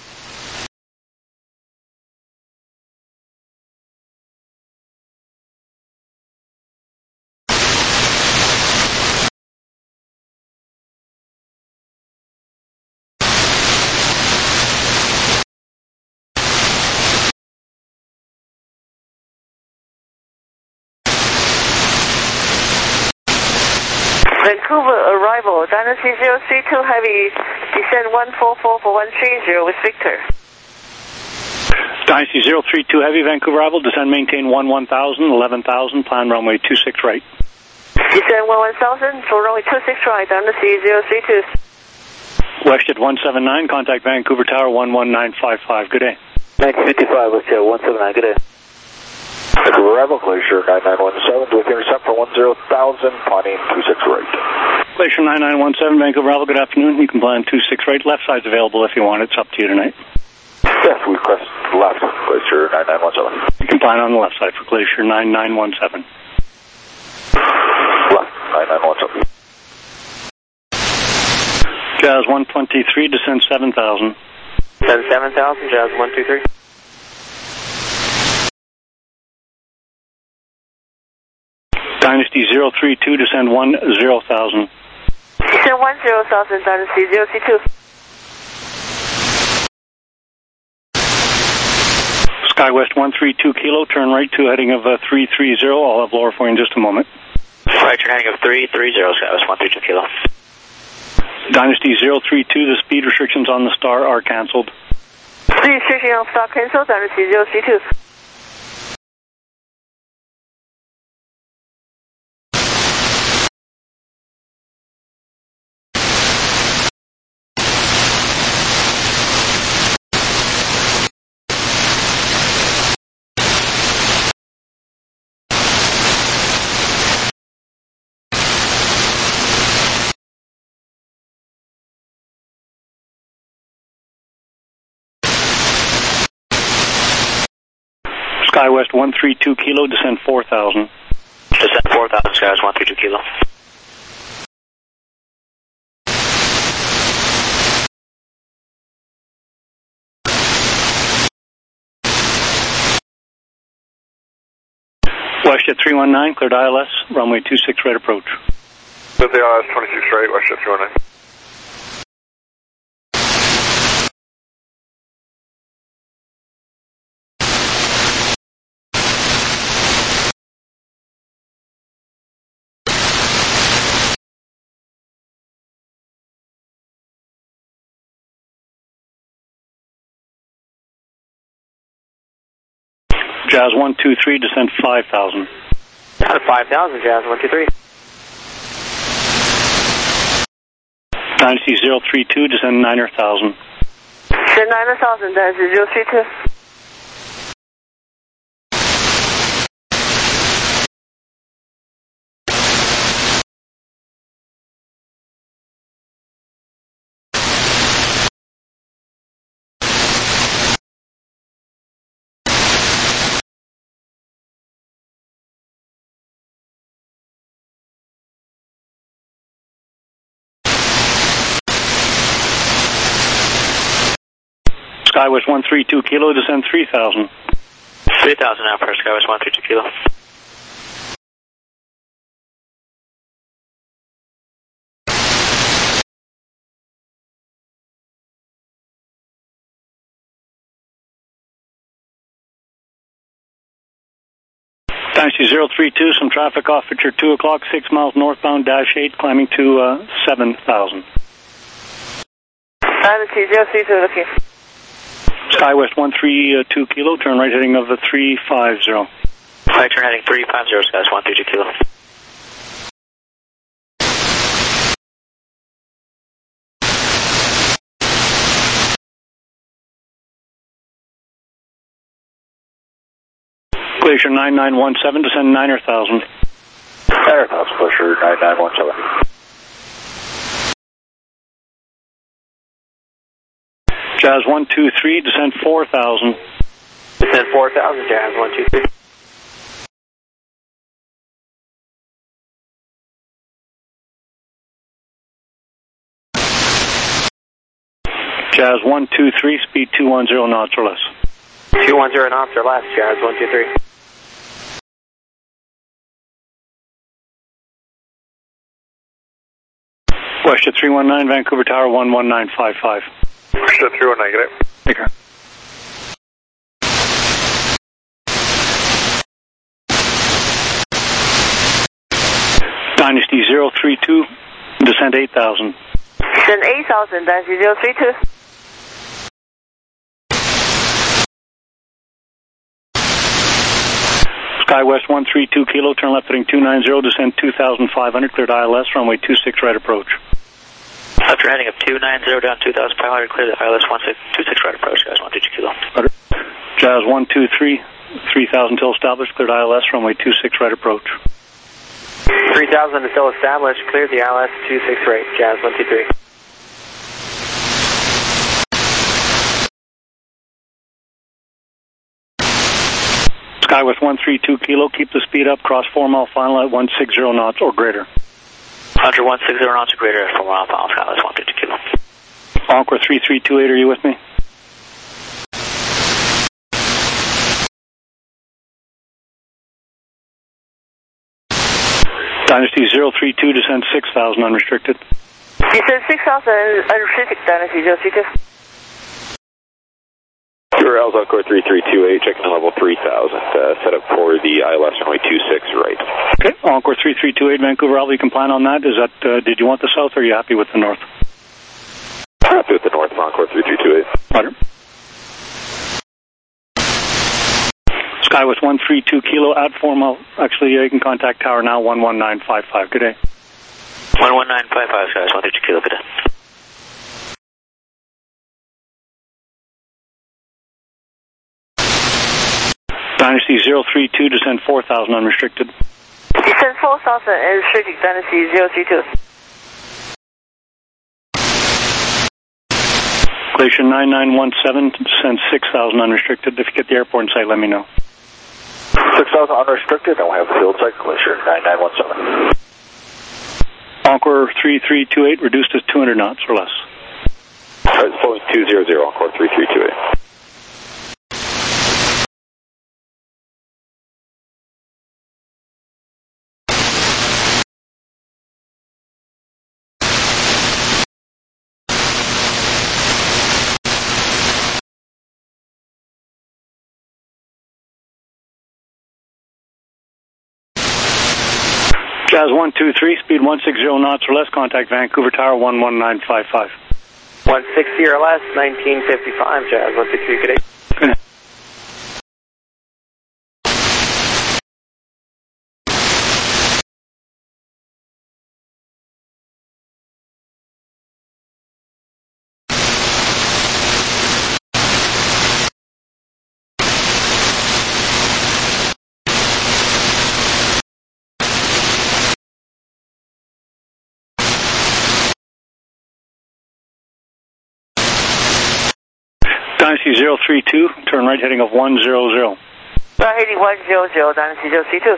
Vancouver arrival, Dynasty zero three two Heavy, descend one four four for one three zero with Victor. Dynasty zero three two Heavy, Vancouver arrival, descend maintain one one thousand, eleven thousand, plan runway two six right. Descend one one thousand for runway two six right, Dynasty zero three two. WestJet one seven nine, contact Vancouver Tower one one nine five five, good day. nineteen fifty-five, WestJet one seven nine, good day. Vancouver arrival, Glacier nine nine one seven, with intercept for one zero thousand, planning two six right. Glacier nine nine one seven, Vancouver arrival, good afternoon. You can plan two six right. Left side's available if you want. It's up to you tonight. Yes, we crest left, Glacier nine nine one seven. You can plan on the left side for Glacier nine nine one seven. Left, nine nine one seven. Jazz one twenty-three, descend seven thousand. Descend seven thousand, Jazz one two three. Dynasty zero three two, descend one zero thousand. Descend one zero thousand, Dynasty zero three two. SkyWest one three two kilo, turn right to heading of uh, three three zero. I'll have lower for you in just a moment. Right, turn heading of three three zero, SkyWest one three two kilo. Dynasty zero three two, the speed restrictions on the Star are cancelled. Speed restriction on Star cancelled, Dynasty zero three two. SkyWest one three two kilo, descend four thousand. Descend four thousand, SkyWest one three two kilo. WestJet three one nine, cleared I L S, runway two six right approach. With the I L S twenty-six right, WestJet three one nine. Jazz one two three, descend five thousand. five thousand, Jazz one two three. Dynasty zero three two, descend nine thousand. Descend nine thousand, Dynasty zero three two. Skywest one three two kilo, descend three thousand. three thousand now for Skywest one three two kilo. Dynasty zero three two, some traffic off at your two o'clock, six miles northbound, dash eight, climbing to uh, seven thousand. Dynasty zero three two, looking. Skywest one three two kilo, turn right heading of the three five zero. Right turn heading three five zero, Skywest one three two kilo. Glacier nine nine one seven, descend nine thousand. nine thousand, Glacier nine nine one seven. Jazz one two three, descend four thousand. Descend four thousand, Jazz one two three. Jazz one two three, speed two one zero knots or less. two one zero knots or less, Jazz one two three. WestJet three one nine, Vancouver Tower one one nine five five. WestJet three one nine, get it. Take care. Dynasty zero three two, descend eight thousand. Descend eight thousand, Dynasty zero three two. Skywest one three two kilo, turn left heading two nine zero, descend two thousand five hundred, cleared I L S, runway two six right approach. After heading of two nine zero down two thousand five hundred, clear the I L S one two six right approach, Jazz one two two kilo. Jazz one two three, three thousand till established, cleared I L S, runway two six right approach. three thousand is still established, cleared the I L S two six right, Jazz one two three. Skywest one three two kilo, keep the speed up, cross four mile final at one sixty knots or greater. Hunter one sixty knots or greater at four mile final, Skywest one fifty kilo. Encore three three two eight, are you with me? Dynasty zero three two, descend six thousand unrestricted. Descend six thousand unrestricted, Dynasty zero three two. Urals Encore three three two eight, checking on level three thousand, uh, set up for the I L S runway two six right. Okay, Encore three three two eight, Vancouver Alpha, you can plan on that. Is that, uh, did you want the south or are you happy with the north? Happy with the north, Encore three three two eight. Roger. Skywest one three two kilo at four mile, actually uh, you can contact tower now one one nine five five, good day. one one nine five five, Skywest one three two kilo, good day. Dynasty zero three two, descend four thousand unrestricted. Descend four thousand unrestricted, Dynasty zero three two. Glacier nine nine one seven, descend six thousand unrestricted. If you get the airport in sight, let me know. six thousand unrestricted, and we have the field sight, Glacier nine nine one seven. Encore three three two eight, reduced to two hundred knots or less. Alright, flowing two zero zero, Encore three three two eight. Jazz one two three, speed one sixty knots or less, contact Vancouver Tower one one nine five five. one sixty or less, nineteen fifty-five, Jazz one two three, good day. Good day. Dynasty zero three two, turn right heading of one zero zero. Right heading one zero zero, Dynasty zero three two.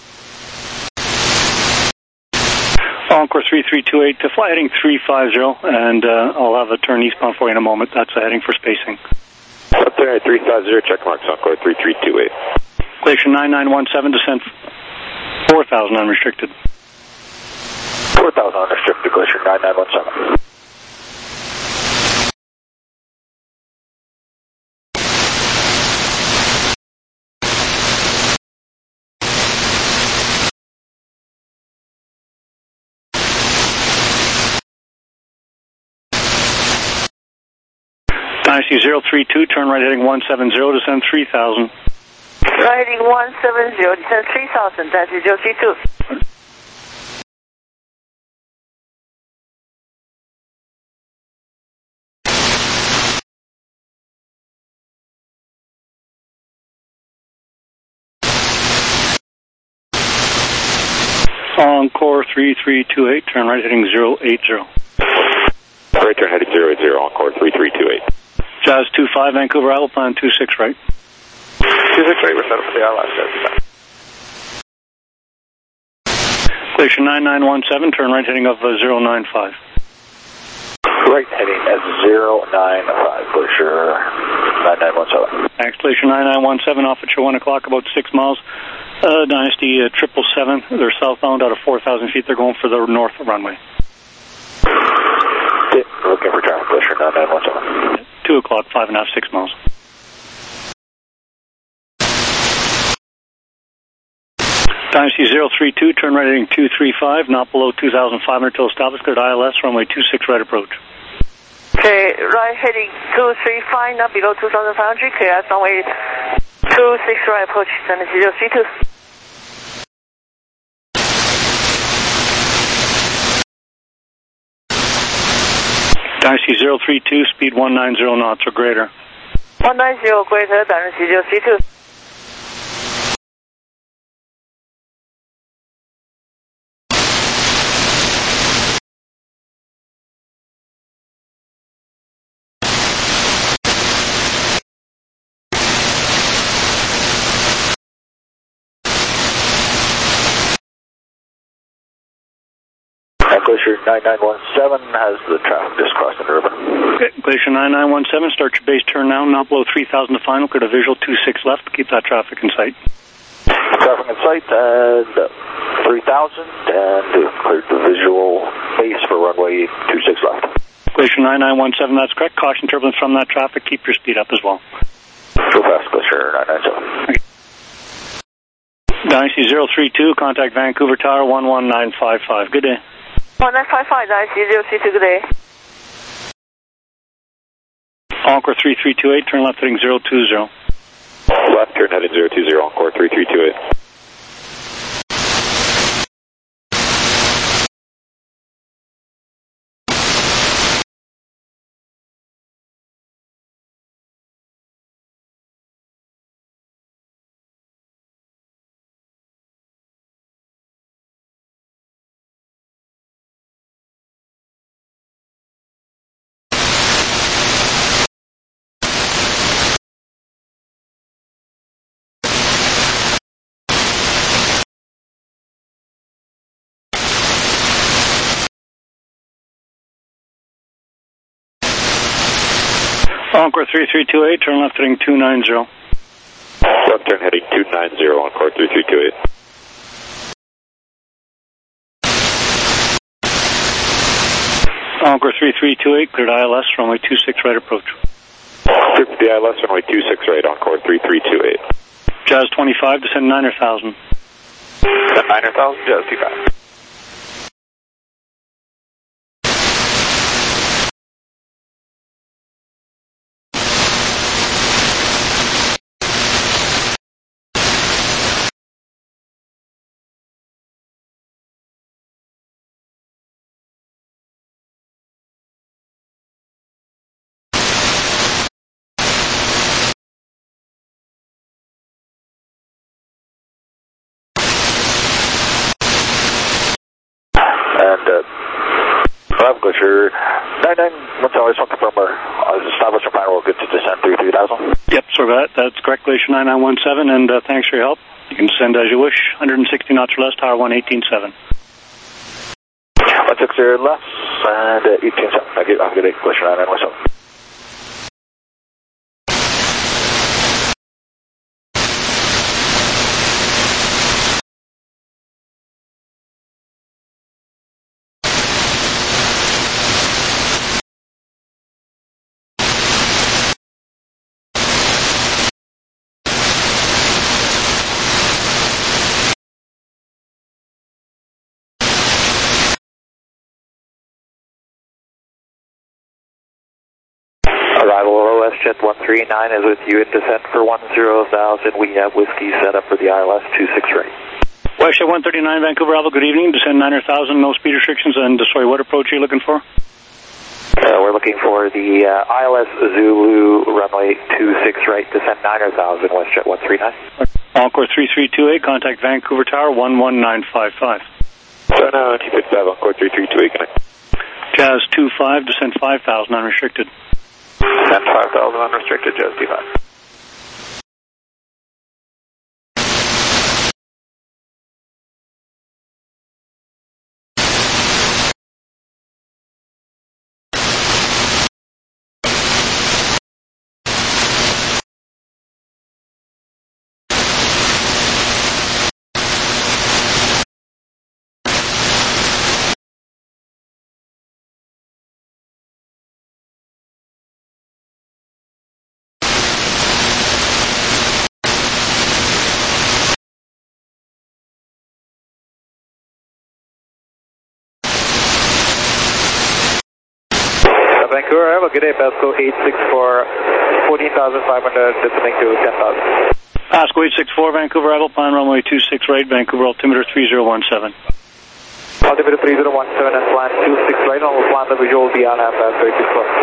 Encore three three two eight to fly heading three five zero, and uh, I'll have a turn eastbound for you in a moment. That's a heading for spacing. Up there at three five zero, check marks, Encore three three two eight. Glacier nine nine one seven, descent four thousand unrestricted. four thousand unrestricted, Glacier nine nine one seven. Dynasty zero three two, turn right heading one seven zero, descend three thousand. Right heading one seven zero, descend three thousand, Dynasty zero three two. Encore three three two eight, turn right heading zero eight zero. Right turn heading zero eight zero, Encore three three two eight. Jazz two five, Vancouver, Isle plan two six right. two six right, we're set up for the I L S. Glacier nine nine one seven, turn right heading of uh, zero nine five. Right heading at zero nine five, Glacier nine nine one seven. Thanks, Glacier nine nine one seven, off at your one o'clock, about six miles. Uh, Dynasty uh, triple seven, they're southbound out of four thousand feet, they're going for the north runway. Looking for traffic, Glacier nine nine one seven. two o'clock, five and a half, six miles. Dynasty zero three two, turn right heading two three five, not below two thousand five hundred till established, cleared I L S, runway two six right approach. Okay, right heading two three five, not below two thousand five hundred, clear at runway two six right approach, Dynasty zero three two. Dynasty zero three two, speed one nine zero knots or greater. one nine zero greater, Dynasty zero three two. Glacier nine nine one seven has the traffic just crossed into urban. Okay, Glacier nine nine one seven, start your base turn now, not below three thousand to final, clear to visual two six left, keep that traffic in sight. Traffic in sight, and three thousand, and cleared the visual base for runway two six left. Glacier nine nine one seven, that's correct, caution turbulence from that traffic, keep your speed up as well. Go fast, Glacier nine nine seven. Okay. Dynasty zero three two, contact Vancouver Tower one one nine five five, good day. one nine five five, Dynasty zero three two, good day. Encore three three two eight, turn left heading zero two zero. Left turn heading zero two zero, Encore three three two eight. Encore three three two eight, turn left heading two nine zero. Left turn heading two nine zero, Encore three three two eight. Encore three three two eight, cleared I L S, runway two six right approach. Cleared for the I L S, runway two six right, Encore three three two eight. Jazz twenty-five, descend nine thousand. nine thousand, Jazz two five. Bravo, Glacier nine nine one seven, I just want to confirm our uh, established our final good to descend through three thousand. Yep, sorry about that. That's correct, Glacier nine nine one seven, and uh, thanks for your help. You can descend as you wish, one hundred sixty knots or less, tower one eighteen seven. one sixty less, and uh, eighteen seven. Thank you. Have a good day, Glacier nine nine one seven. Arrival of WestJet one three nine is with you in descent for one zero thousand. We have whiskey set up for the I L S two six right. WestJet one thirty-nine, Vancouver Bravo, good evening. Descend nine thousand, no speed restrictions, and uh, sorry, what approach are you looking for? Uh, we're looking for the uh, I L S Zulu runway two six right, descend nine thousand, WestJet one three nine. Encore three three two eight, contact Vancouver Tower one one nine five five. So now, T fifty-five, Encore three three two eight, connect. Jazz two five, descend five thousand, unrestricted. Descend five thousand, unrestricted, Jazz T five. Vancouver, have a good day, Pasco eight six four, fourteen thousand five hundred, descending to ten thousand. Pasco eight six four, Vancouver, Apple, plan runway two six right, Vancouver, altimeter three zero one seven. Altimeter three zero one seven and plan two six right, and we'll plan the visual beyond half Pasco eight six four.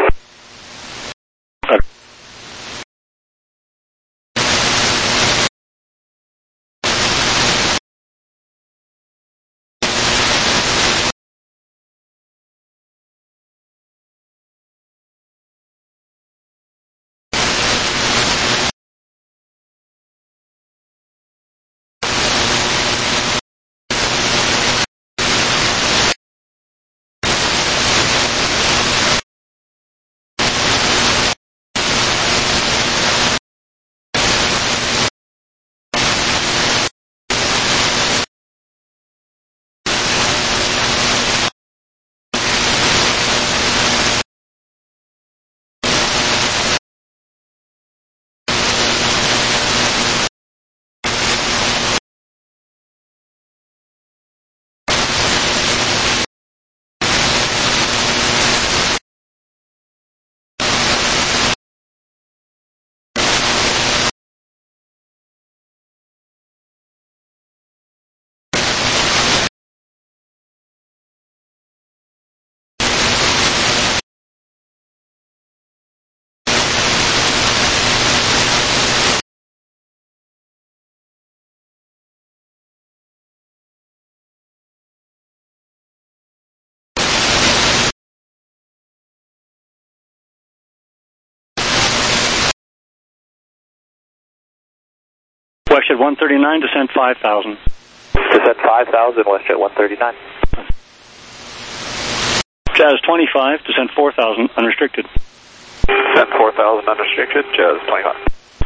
WestJet one thirty-nine, descend five thousand. Descend five thousand, WestJet one thirty-nine. Jazz twenty-five, descend four thousand, unrestricted. Descend four thousand, unrestricted, Jazz twenty-five.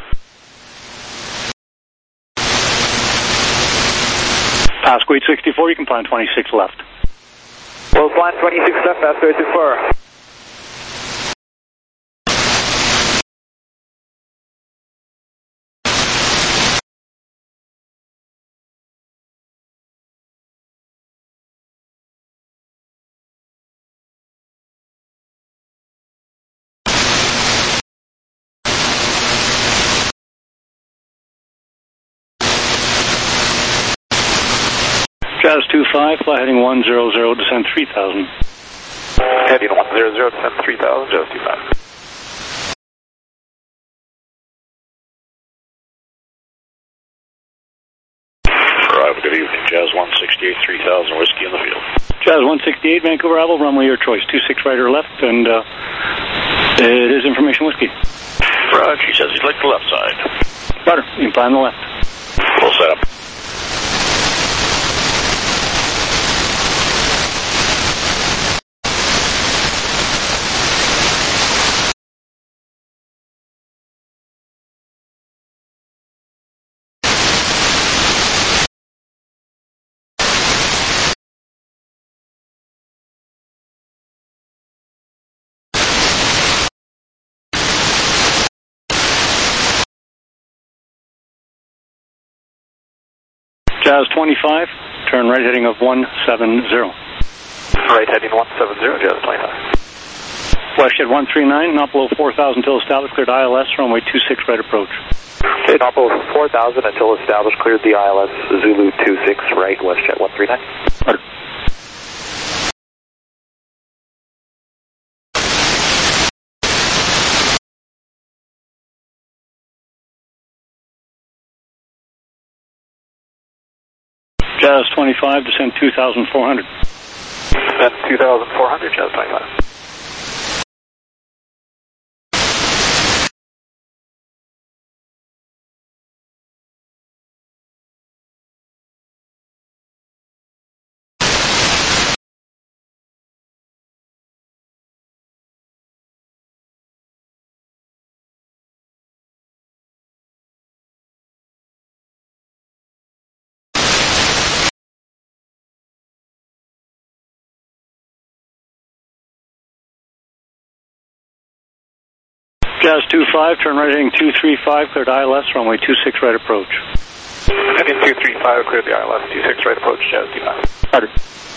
Pasco eight sixty-four, you can plan twenty-six left. We'll plan twenty-six left, Pasco eight sixty-four. Jazz two five, fly heading one zero zero, descend three thousand. Heading one zero zero, descend three thousand, Jazz two five. Arrival, good evening, Jazz one sixty-eight, three thousand, whiskey in the field. Jazz one sixty-eight, Vancouver Rebel, runway your choice, two six right or left, and uh, it is information whiskey. Roger, he says he'd like the left side. Butter, you can plan the left. Full setup. Jazz twenty-five, turn right heading of one seven zero. Right heading one seven zero, Jazz twenty-five. Westjet one three nine, not below four thousand until established, cleared I L S, runway two six right approach. Okay, not below four thousand until established, cleared the I L S, Zulu two six right, Westjet one three nine. Roger. Jazz twenty-five, descend two thousand four hundred. Descend two thousand four hundred, Jazz twenty-five. Jazz two five, turn right heading two three five, cleared I L S, runway two six right approach. Heading two three five, cleared the I L S, two six right approach, Jazz two five. Roger.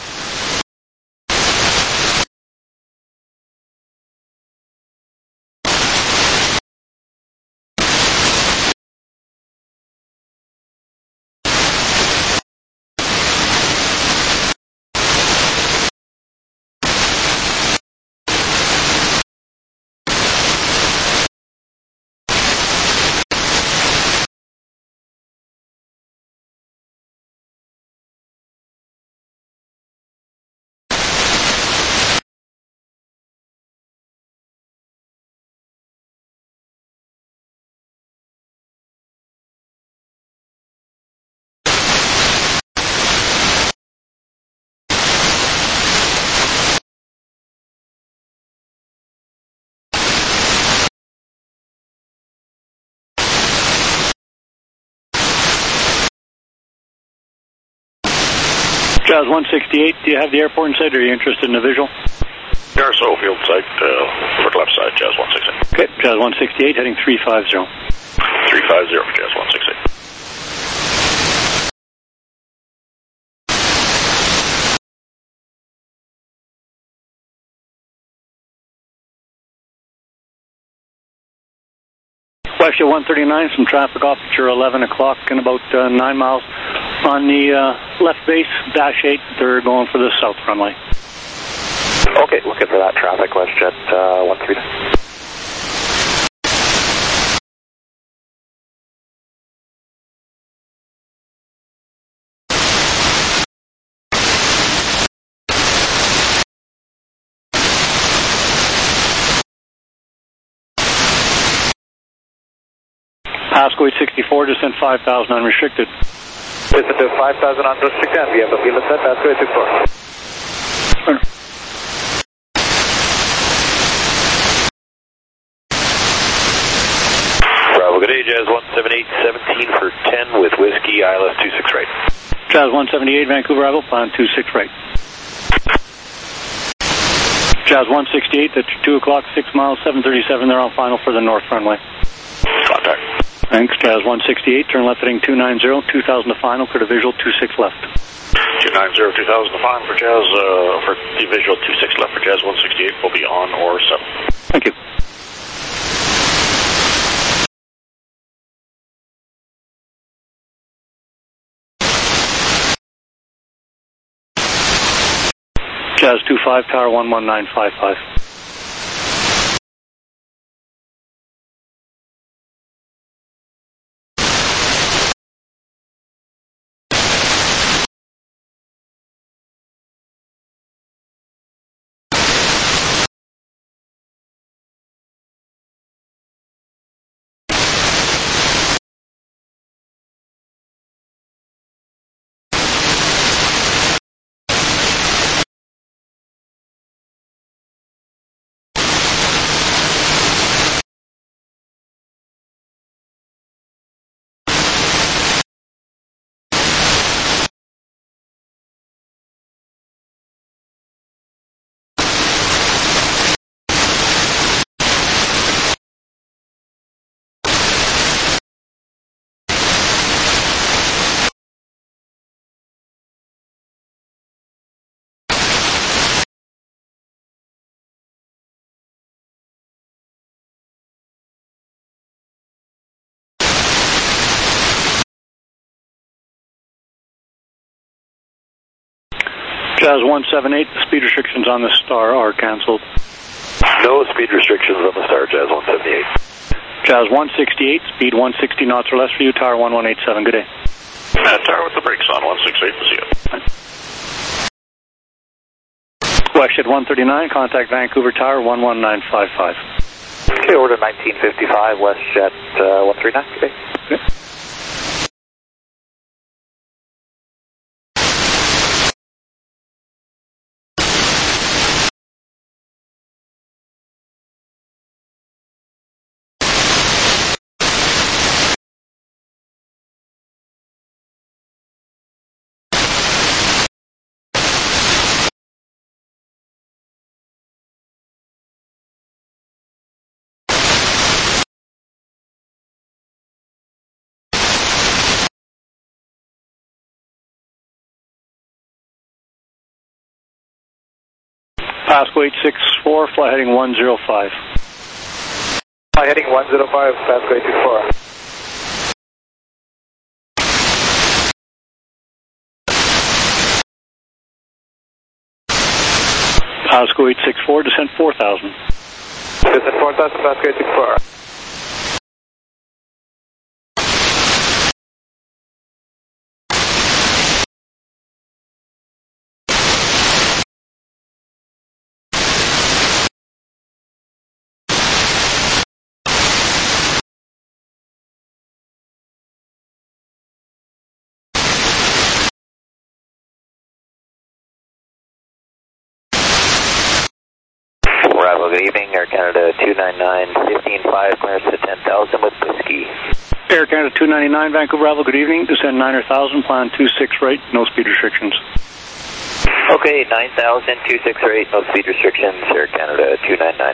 Jazz one sixty-eight, do you have the airport in sight, or are you interested in the visual? Garso field site, uh, for left side, Jazz one sixty-eight. Okay, Jazz one sixty-eight, heading three five zero. three five zero for Jazz one sixty-eight. Westjet one thirty-nine, some traffic off at your eleven o'clock and about uh, nine miles on the uh, left base, dash eight, they're going for the south runway. Okay, looking for that traffic, Westjet uh, one three nine. Pasco eight sixty-four, descent five thousand unrestricted. Descent to five thousand unrestricted, we have a field set, Pasco eight sixty-four. Bravo, good day, Jazz one seventy-eight, seventeen for ten with whiskey, I L S two six right. Jazz one seventy-eight, Vancouver Rebel, plan two six right. Jazz one sixty-eight, at two o'clock, six miles, seven thirty-seven, they're on final for the north runway. Contact. Thanks, Jazz one sixty-eight, turn left heading two nine zero, two thousand to final, clear to visual two six left. two nine zero, two thousand to final for Jazz, uh, for the visual two six left for Jazz one sixty-eight, will be on or seven. Thank you. Jazz two five, tower one one nine five five. Jazz one seven eight, the speed restrictions on the Star are canceled. No speed restrictions on the Star, Jazz one seventy-eight. Jazz one sixty-eight, speed one sixty knots or less for you, tower one one eight seven, good day. Uh, tower with the brakes on, one sixty-eight, we'll see you. WestJet one thirty-nine, contact Vancouver Tower one one nine five five. Okay, order nineteen fifty-five, WestJet uh, one thirty-nine, good day. Okay. Pasco eight six four, fly heading one zero five. Fly heading one zero five, Pasco eight six four. Pasco eight six four, descent four thousand. Descent four thousand, Pasco eight six four. Bravo, good evening, Air Canada two ninety-nine, fifteen five, clearance to ten thousand with Whiskey. Air Canada two ninety-nine, Vancouver Bravo, good evening, descend nine thousand, plan two six right, no speed restrictions. Okay, nine thousand, two six eight, no speed restrictions, Air Canada two ninety-nine.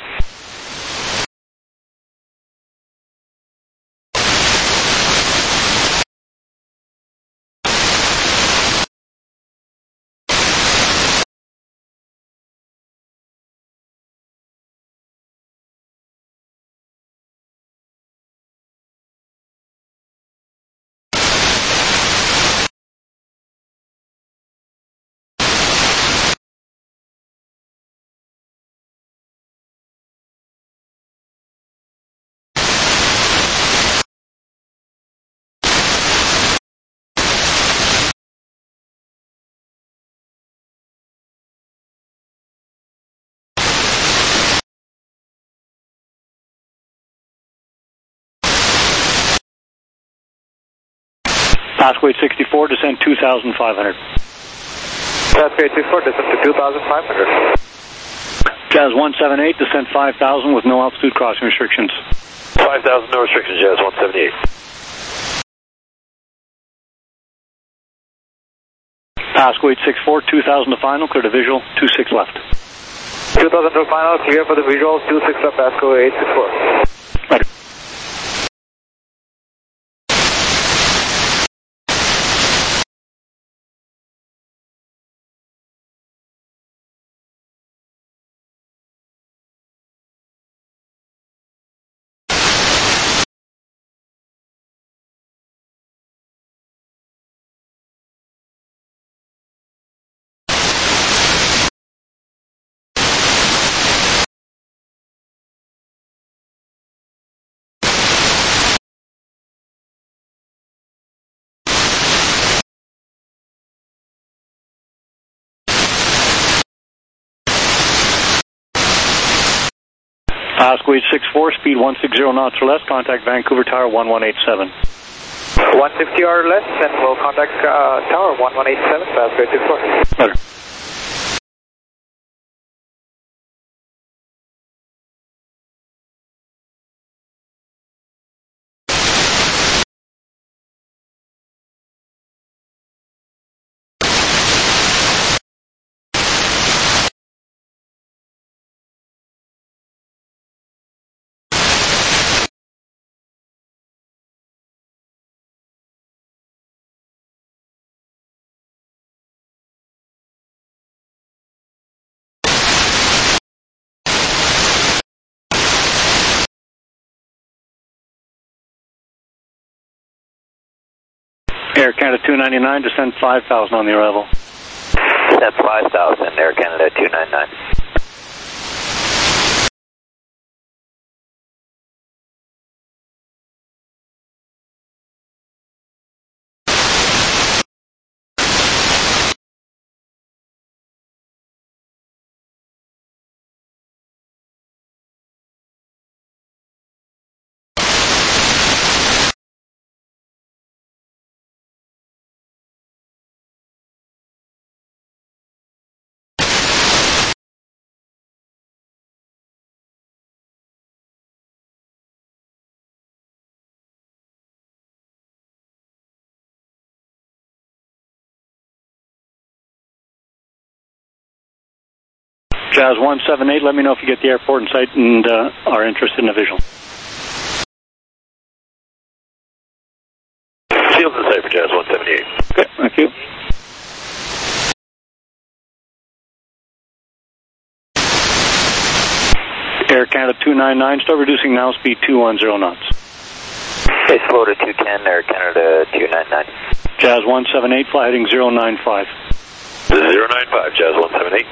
Pasco eight sixty-four, descend two thousand five hundred. Pasco eight sixty-four, descend to two thousand five hundred. Jazz one seven eight, descend five thousand with no altitude crossing restrictions. five thousand, no restrictions, Jazz one seventy-eight. Pasco eight six four, two thousand to final, clear to visual, two six left. two thousand to final, clear for the visual, two six left, Pasco eight six four. Right. Pasco eight six four, speed one sixty knots or less, contact Vancouver Tower one one eight seven. one sixty or less, and we'll contact uh, Tower one one eight seven, Pasco eight six four. Better. Air Canada two ninety-nine, descend five thousand on the arrival. Descend five thousand, Air Canada two nine nine. Jazz one seven eight, let me know if you get the airport in sight and uh, are interested in a visual. Field in sight for Jazz one seventy-eight. Okay, thank you. Air Canada two nine nine, start reducing now, speed two one zero knots. Okay, slow to two ten, Air Canada two nine nine. Jazz one seven eight, fly heading zero nine five. zero nine five, Jazz one seven eight.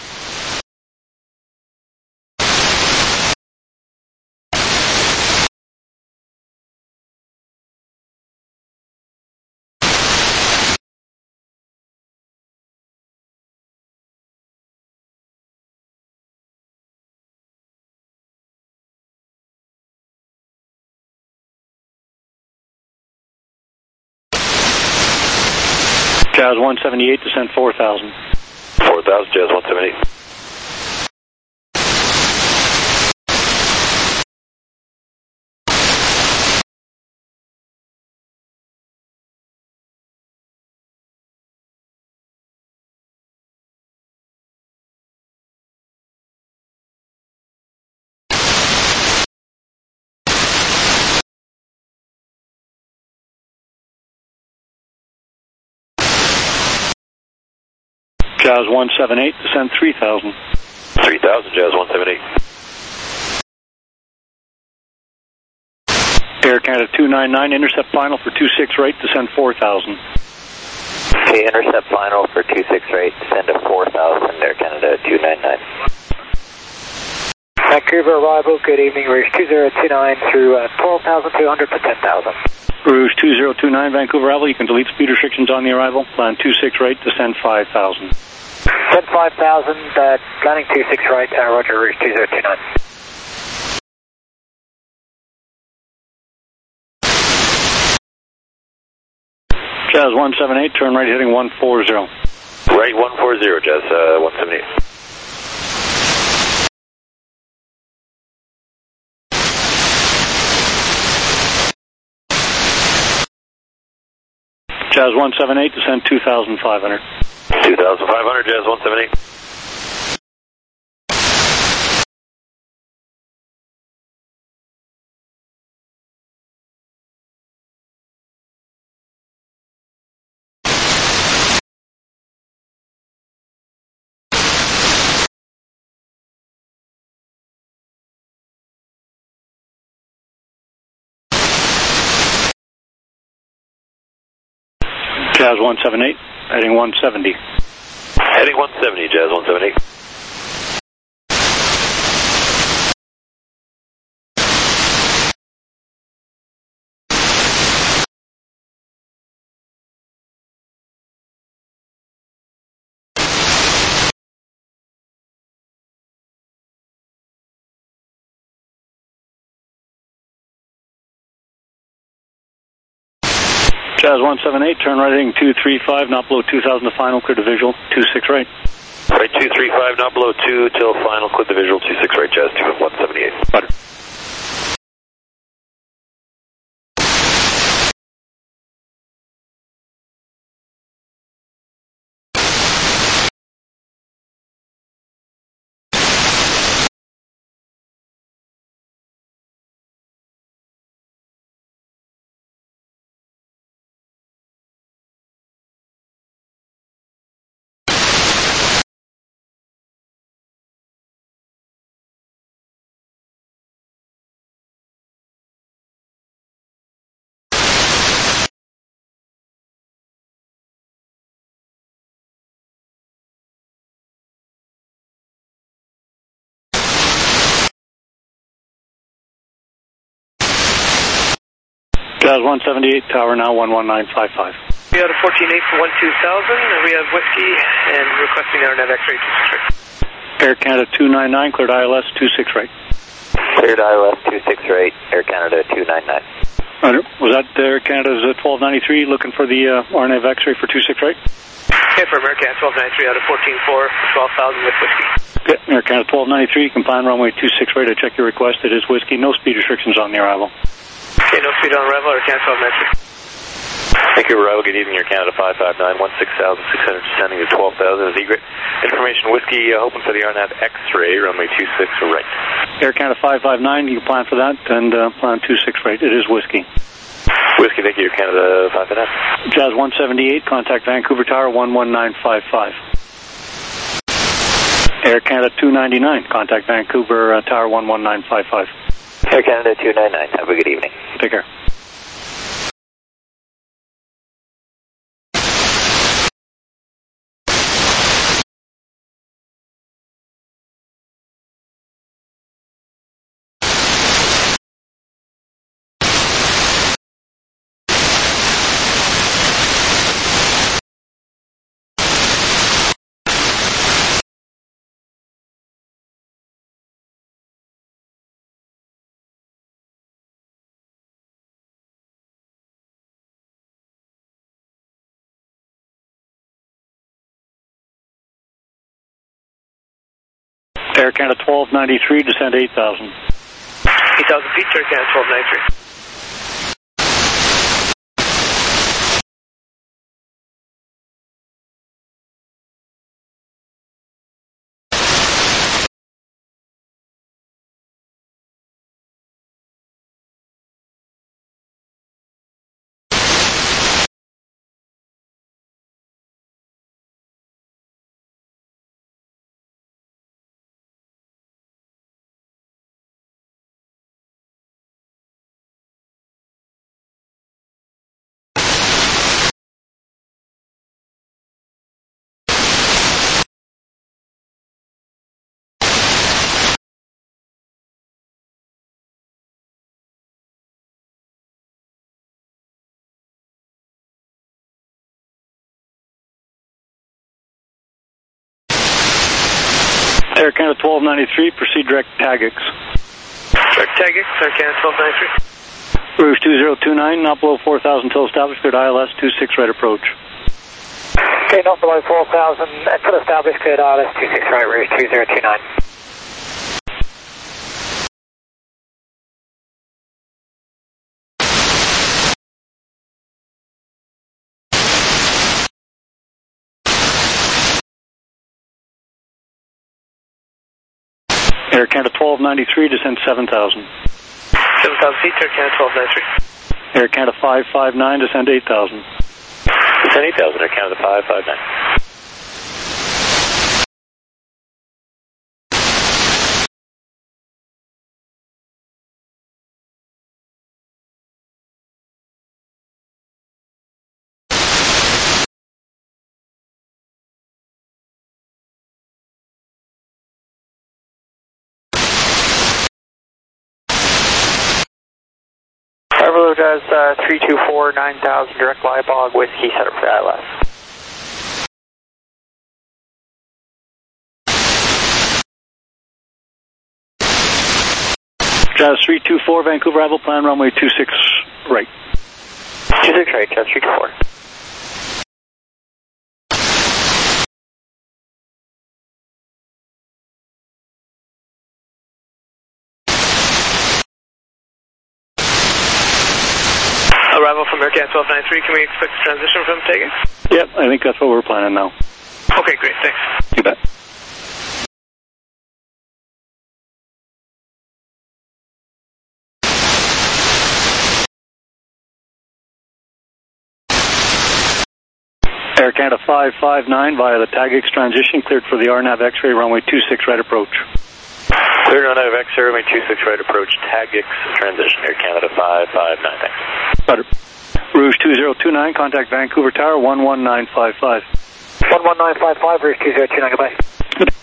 Jazz one seventy-eight, descend four thousand. four thousand, Jazz one seventy-eight. Jazz one seven eight, descend three thousand. three thousand, Jazz one seven eight. Air Canada two nine nine, intercept final for two six right, descend four thousand. Okay, intercept final for two six right, descend to four thousand, Air Canada two nine nine. Vancouver arrival, good evening, Rouge two zero two nine through uh, twelve thousand two hundred for ten thousand. Rouge two zero two nine, Vancouver arrival, you can delete speed restrictions on the arrival, plan two six right, descend five thousand. Descend five thousand, uh, landing two six right, uh, roger, Rouge two zero two nine. Jazz one seven eight, turn right heading one four zero. Right one four zero, Jazz uh, one seven eight. Jazz one seven eight, descend two thousand five hundred. two thousand five hundred, Jazz one seven eight. Jazz one seven eight, heading one seventy. Heading one seventy, Jazz one seven eight. Jazz one seven eight, turn right heading two three five, not below two thousand to final, clear to visual, two six right. Right two three five, not below two till final, clear the visual, two six right, Jazz two one seventy-eight. Roger. Jazz one seventy-eight, tower now one one nine five five. We out of fourteen eight for one two thousand, and we have whiskey and requesting our net X-ray two six right. Air Canada two nine nine, cleared I L S two six right. Cleared I L S two six right, Air Canada two nine nine. Right. Was that Air Canada's twelve ninety-three looking for the uh, R N A V X-ray for two six right? Okay, for American twelve ninety-three out of fourteen four for twelve thousand with whiskey. Okay, Air Canada twelve ninety-three, you can plan runway two six right. I check your request. It is whiskey. No speed restrictions on the arrival. Okay, no speed on arrival, Air Canada twelve ninety-three. Thank you, arrival. Good evening, Air Canada five five nine, one six thousand six hundred, descending to twelve thousand is egret. Information whiskey, uh, hoping for the R N A V X-ray, runway two six right. Air Canada five five nine, you can plan for that, and uh, plan two six right. It is whiskey. Whiskey, thank you, Air Canada five five nine. Jazz one seventy-eight, contact Vancouver Tower one one nine five five. Air Canada two ninety-nine, contact Vancouver uh, Tower one one nine five five. Air Canada two nine nine, have a good evening. Take care. Air Canada twelve ninety-three, descend eight thousand. eight thousand feet, Air Canada twelve ninety-three. Air Canada twelve ninety-three, proceed direct Tagex. Direct Tagex, Air Canada twelve ninety-three. Rouge two zero two nine, not below four thousand until established, cleared I L S two six right approach. Okay, not below four thousand until established, cleared I L S two six right, Rouge two zero two nine. Air Canada twelve ninety-three, descend seven thousand. seven thousand feet, Air Canada twelve ninety-three. Air Canada five five nine, descend eight thousand. Descend eight thousand, Air Canada five five nine. Overload does uh, three two four, nine thousand, direct Liebog, whiskey, set up for I L S. Jazz three two four, Vancouver arrival, plan runway two six right. two six right, Jazz three two four. Arrival from Air Canada twelve ninety-three, can we expect a transition from Tagex? Yep, I think that's what we're planning now. Okay, great, thanks. You bet. Air Canada five five nine via the Tagex transition, cleared for the R N A V X-ray, runway two six right approach. Cleared on R N A V X-ray, runway two six right approach, Tagex transition, Air Canada five five nine, thanks. Better. Rouge two zero two nine, contact Vancouver Tower one one nine five five. one one nine five five, Rouge two zero two nine, goodbye.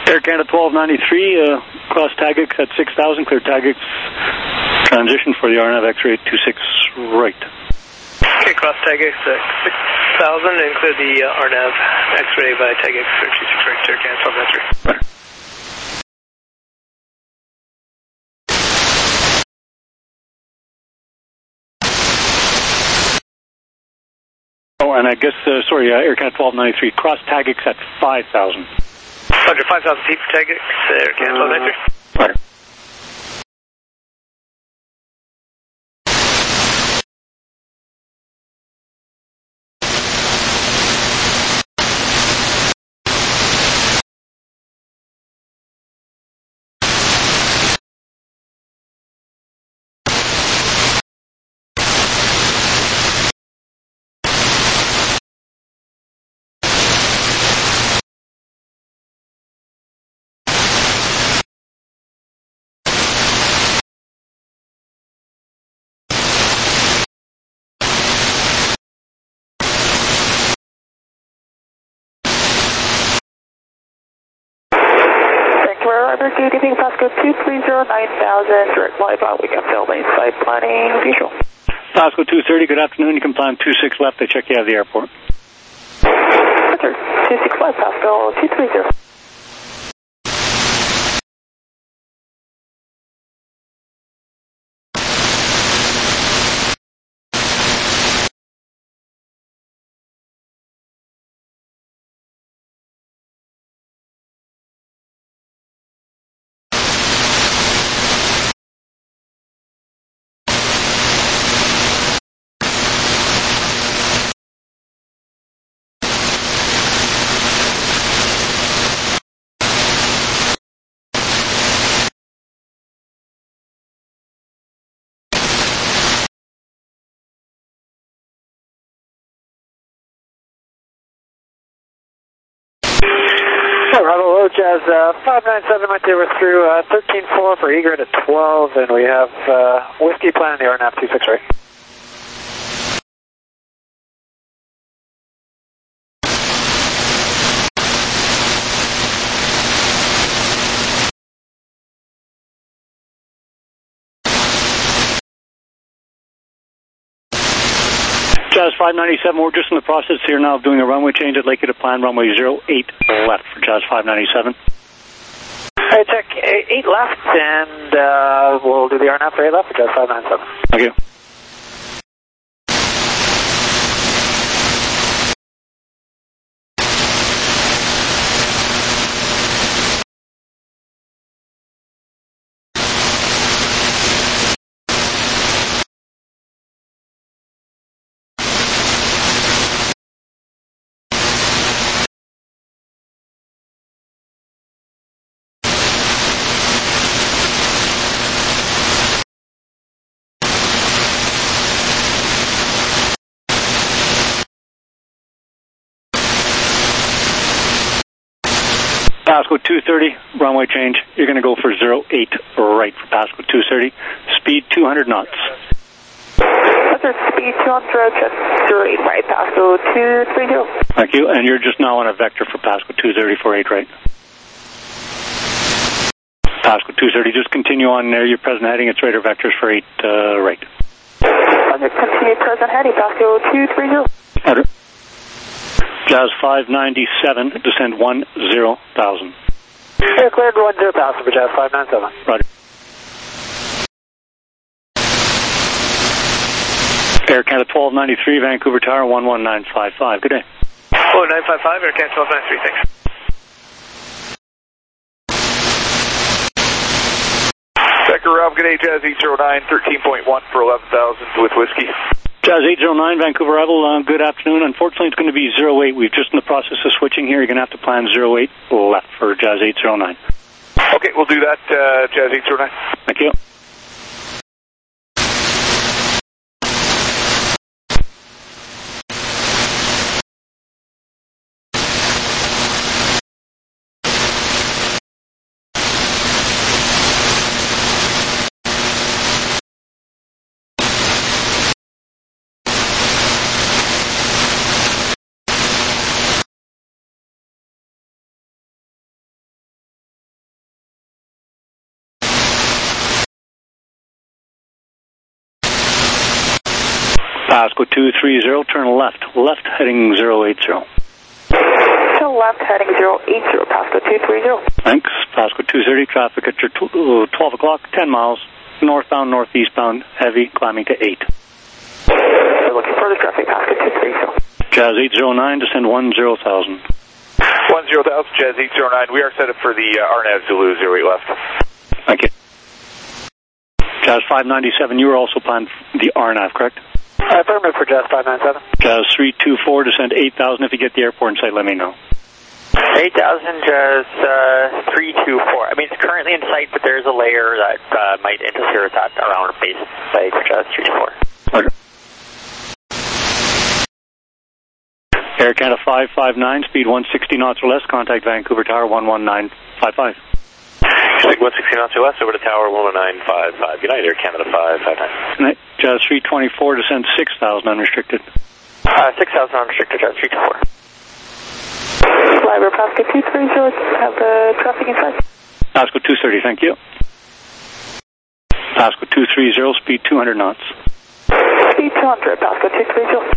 Air Canada twelve ninety-three, uh, cross Tagex at six thousand, clear Tagex transition for the R N A V X-ray two six right. Okay, cross Tagex at six thousand and clear the uh, R N A V X-ray by Tagex for two six right, Air Canada twelve ninety-three. Right. Oh, and I guess, uh, sorry, uh, Air Canada twelve ninety-three, cross Tagex at five thousand. Roger, five thousand feet for Tagex, Air Canada twelve ninety-three. Roger. Good evening, Pasco two three zero nine thousand, direct live out, we can filming, site planning, visual. Pasco two thirty, good afternoon, you can plan two six left, they check you out of the airport. Roger, two six five, Pasco two three zero. Bravo, Jazz uh, five nine seven went there, we're through uh, thirteen four for Egret at twelve, and we have uh, Whiskey planning the R N A V two six right. Jazz five ninety-seven, we're just in the process here now of doing a runway change. I'd like you to plan runway zero eight left for Jazz five ninety-seven. Alright, check eight left, and uh, we'll do the R N A V for eight left for Jazz five ninety-seven. Thank you. Pasco two thirty, runway change. You're going to go for zero eight right for Pasco two thirty. Speed two hundred knots. Roger, speed two hundred, just zero eight right, Pasco two three zero. Thank you, and you're just now on a vector for Pasco two thirty for eight right. Pasco two thirty, just continue on there. Your present heading, it's radar vectors for eight uh, right. Roger, continue present heading, Pasco two three zero. Roger. Jazz five ninety-seven, descend one zero thousand. Air cleared one zero thousand for Jazz five ninety-seven. Roger. Air Canada twelve ninety-three, Vancouver Tower one one nine five five. Good day. Oh, nine five five, Air Canada twelve ninety-three, thanks. Becker Rob, good day, Jazz eight zero nine, thirteen point one for eleven thousand with Whiskey. Jazz eight zero nine, Vancouver Rebel, uh, good afternoon. Unfortunately, it's going to be zero eight. We're just in the process of switching here. You're going to have to plan zero eight left for Jazz eight zero nine. Okay, we'll do that, uh, Jazz eight zero nine. Thank you. Pasco two three zero, turn left, left heading zero eight zero. To left heading zero eight zero, Pasco two three zero. Thanks. Pasco two thirty, traffic at your tw- uh, twelve o'clock, ten miles, northbound, northeastbound, heavy, climbing to eight. We're looking for the traffic, Pasco two three zero. Jazz eight zero nine, descend one zero thousand. one zero thousand, Jazz eight zero nine, we are set up for the uh, R N A V Zulu zero eight left. Thank you. Jazz five ninety-seven, you were also planned the R N A V, correct? Uh, affirmative for Jazz five ninety-seven. Jazz three two four, descend eight thousand. If you get the airport in sight, let me know. eight thousand, Jazz uh, three two four. I mean, it's currently in sight, but there's a layer that uh, might interfere with that around base site for Jazz three two four. Okay. Air Canada five five nine, speed one sixty knots or less, contact Vancouver Tower one one nine five five. Speed one sixty knots or less, over to Tower one one nine five five. United Air Canada five five nine. Jazz three twenty-four, descend six thousand unrestricted. Uh, six thousand unrestricted, Jazz three two four. Flyber Pasco two three zero, have uh, traffic in sight. Pasco two thirty, thank you. Pasco two three zero, speed two hundred knots. Speed two hundred, Pasco two three zero.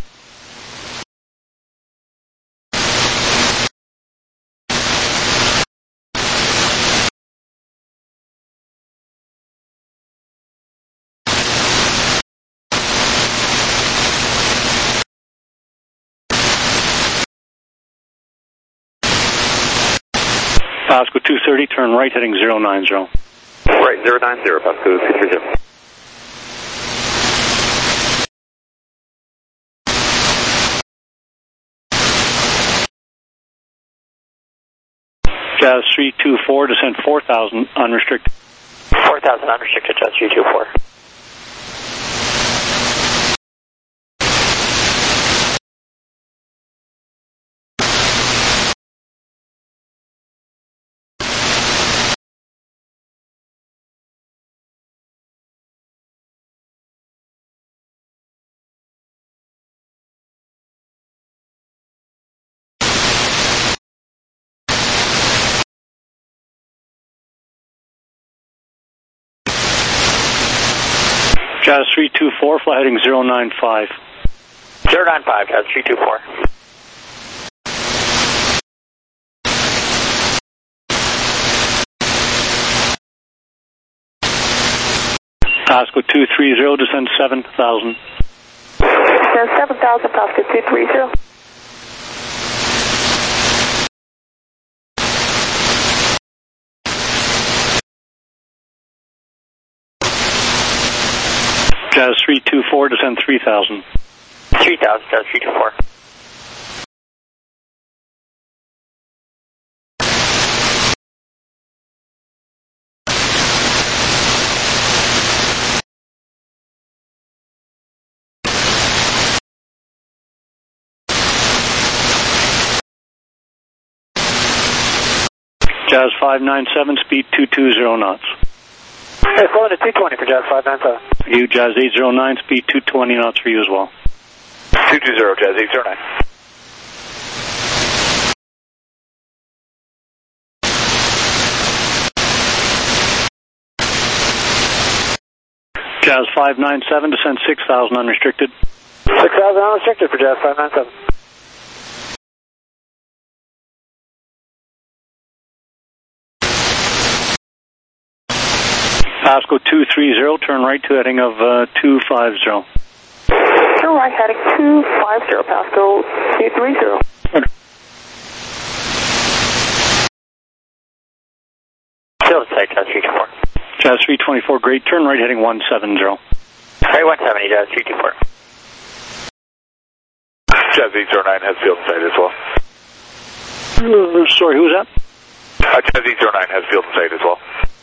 Pasco two thirty, turn right heading zero nine zero. Right, zero nine zero, Pasco two three zero. Jazz three two four, descend four thousand unrestricted. four thousand unrestricted, Jazz three two four. Jazz three two four, fly heading zero nine five. zero nine five, Jazz three two four. Pasco two three zero, descend seven thousand. Descend seven thousand, Pasco two three zero. Jazz three two four, descend three thousand. three thousand, Jazz three two four. Jazz five nine seven, speed two two zero knots. Hey, flying to two twenty for Jazz five nine seven. You, Jazz eight zero nine, speed two twenty knots for you as well. two two zero, Jazz eight zero nine. Jazz five nine seven, descend six thousand unrestricted. six thousand unrestricted for Jazz five nine seven. Pasco two three zero, turn right to heading of uh, two five zero. Turn right heading two five zero, Pasco two three zero. Still to sight, Jazz three two four. Jazz three twenty-four, great, turn right heading one seven zero. Right one seventy, Jazz three two four. Jazz eight zero nine has field in sight as well. Uh, sorry, who was that? Uh, Jazz eight zero nine has field in sight as well.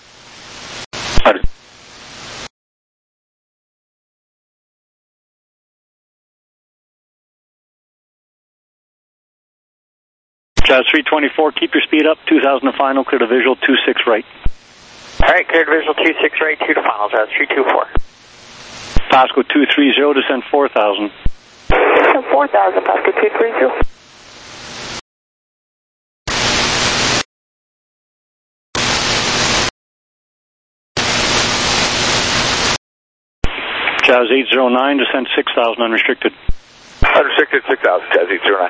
Jazz three twenty-four, keep your speed up, two thousand to final, clear to visual, two six right. Alright, cleared visual two six right, two to final, Jazz three two four. Pasco two three zero, descend four thousand. Descend four thousand, Pasco two three zero. Jazz eight zero nine, descend six thousand unrestricted. Unrestricted six thousand, Jazz eight zero nine.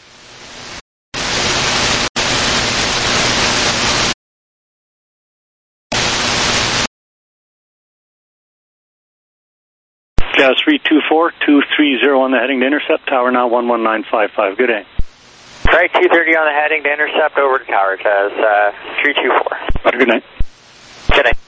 Jazz three two four, two three zero on the heading to intercept, tower now one one nine five five. Good day. Right, two thirty on the heading to intercept, over to tower, Jazz uh, three two four. Roger, good night. Good night.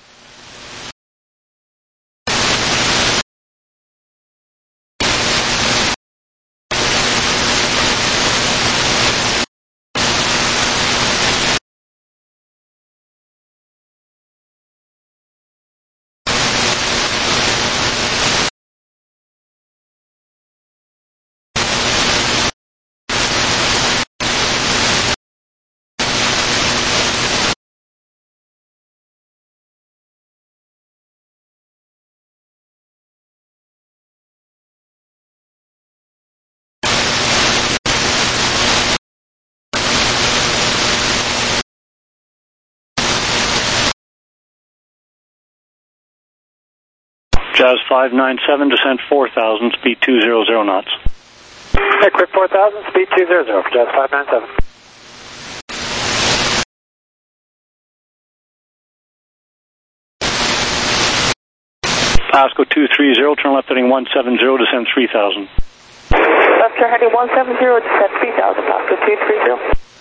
Jazz five nine seven, descent four thousand, speed two hundred knots. Hey, quick four thousand, speed two hundred for Jazz five nine seven. Pasco two three zero, turn left heading one seven zero, descend three thousand. Left turn heading one seven zero, descend three thousand, Pasco two three zero.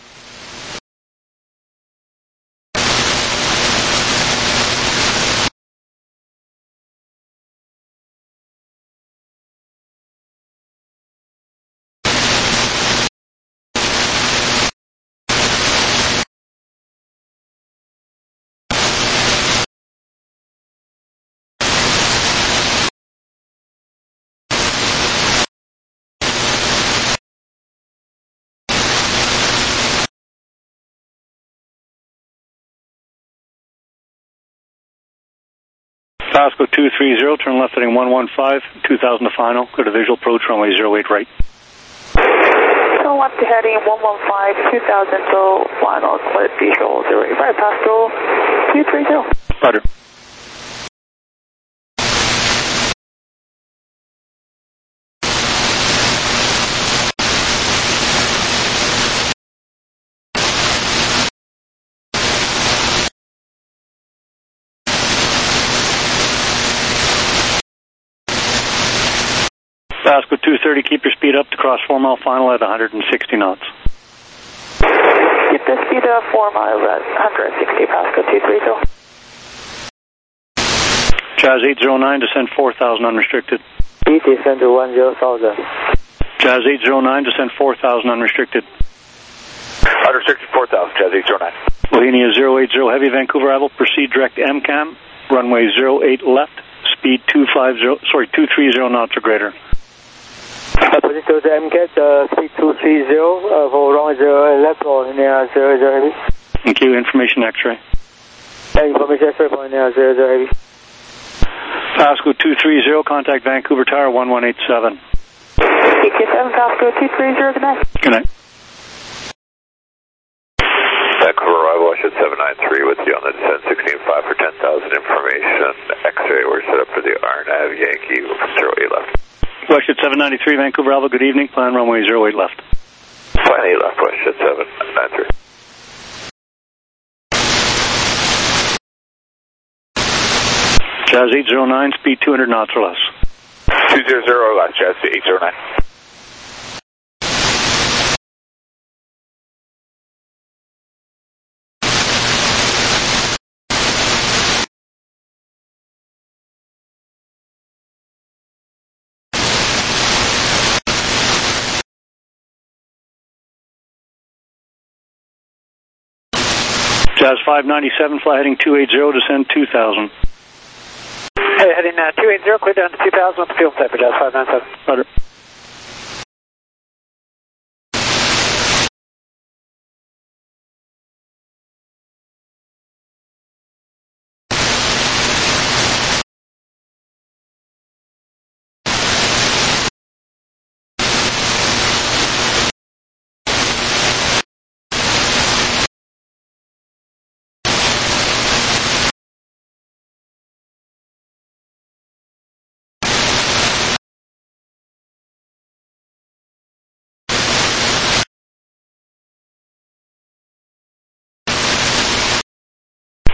Pasco two three zero, turn left heading one one five, two thousand to final, go to visual approach, runway zero eight right. Turn left to heading one one five, two thousand to final, clear visual zero eight right, Pasco two three zero. Roger. Pasco two thirty, keep your speed up to cross four mile final at one hundred sixty knots. Keep the speed up four miles at one hundred sixty, Pasco two three zero. Jazz eight zero nine, descend four thousand unrestricted. Speed descend to one zero thousand. Jazz eight zero nine, descend four thousand unrestricted. Unrestricted four thousand, Jazz eight zero nine. Bohemia zero eight zero, heavy Vancouver arrival, proceed direct M CAM, runway zero eight left, speed two five zero, sorry, two three zero knots or greater. Proceed to the M CAT, uh, speed two three zero, uh, for runway zero eight left, or near zero zero heavy. Thank you, information X-ray. Yeah, information X-ray for near zero zero heavy. Pasco two three zero, contact Vancouver Tower one one eight seven. E Q seven, Pasco two three zero, good night. Good night. Vancouver arrival, I should seven nine three with you on the descent sixteen five for ten thousand information. X-ray, we're set up for the R NAV Yankee zero eight left. Westjet seven ninety-three, Vancouver Alpha, good evening, plan runway zero eight left. Plan eight left, Westjet seven ninety-three. Jazz eight zero nine, speed two hundred knots or less. two hundred or less, Jazz eight zero nine. Jazz five ninety-seven, fly heading two eighty, descend two thousand. Hey, heading uh, two eighty, clear down to two thousand with the fuel type for Jazz five ninety-seven. Roger.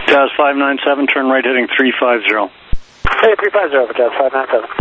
Jazz five nine seven, turn right heading three five zero. Hey, three five zero for Jazz five nine seven.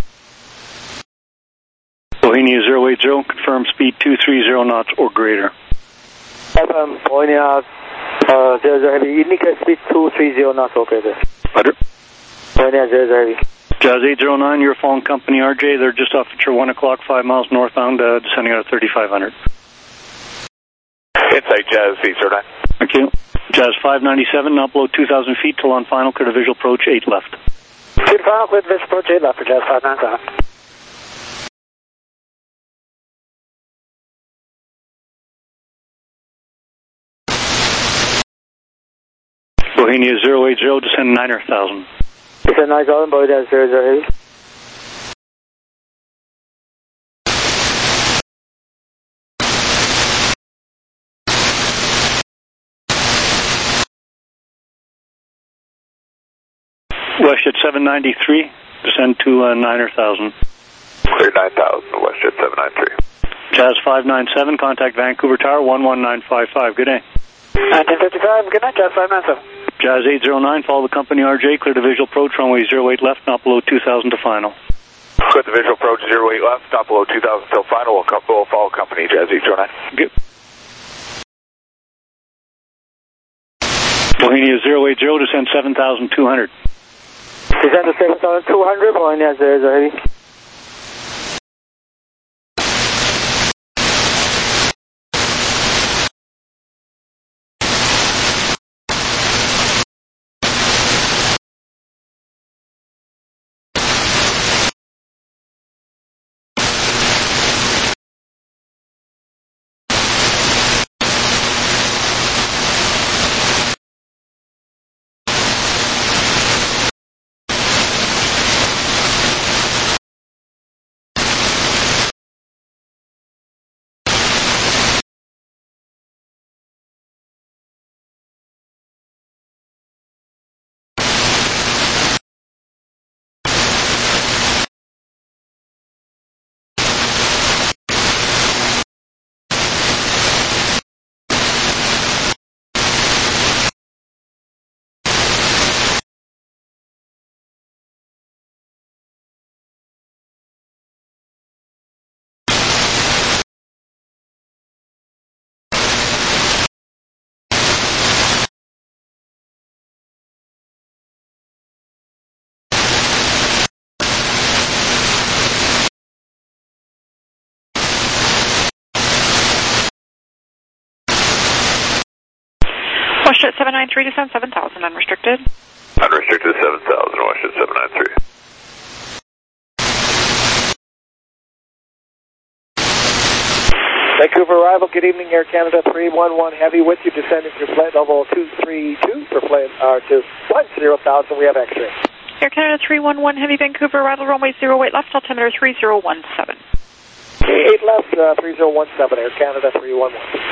Bohemia zero eight zero, confirm speed two three zero knots or greater. Um, Bohemia uh, zero zero heavy, indicate speed two three zero knots or greater. Roger. Bohemia zero zero heavy. Jazz eight zero nine, you're following company R J. They're just off at your one o'clock, five miles northbound, uh, descending out of thirty-five hundred. Insight Jazz eight zero nine. Thank you. Jazz five ninety-seven, not below two thousand feet till on final, clear to visual approach eight left. Clear to final, clear to visual approach eight left for Jazz five nine seven. Bohemia zero eight zero, descend niner thousand. Descend nine thousand, Bohemia zero zero heavy. Westjet seven ninety-three, descend to uh, niner thousand. Clear nine thousand, Westjet seven ninety-three. Jazz five nine seven, contact Vancouver Tower one one nine five five. Good day. nineteen fifty-five, good night, Jazz five nine seven. Jazz eight zero nine, follow the company R J, clear to visual approach, runway zero eight left, not below two thousand to final. Clear the visual approach zero eight left, stop below two thousand till final. We'll, come, we'll follow company Jazz eight zero nine. Good. Bohemia zero eight zero, descend seven thousand two hundred. Descend to seven thousand two hundred, Bohemia zero zero heavy. Westjet seven nine three, descend seven thousand, unrestricted. Unrestricted seven thousand, Westjet seven nine three. Vancouver arrival, good evening, Air Canada three one one Heavy with you, descending to flight level two three two for flight, uh, to flight zero thousand, we have X-ray. Air Canada three one one Heavy, Vancouver arrival, runway zero eight left, altimeter three zero one seven. Okay, eight left, uh, three zero one seven, Air Canada three one one.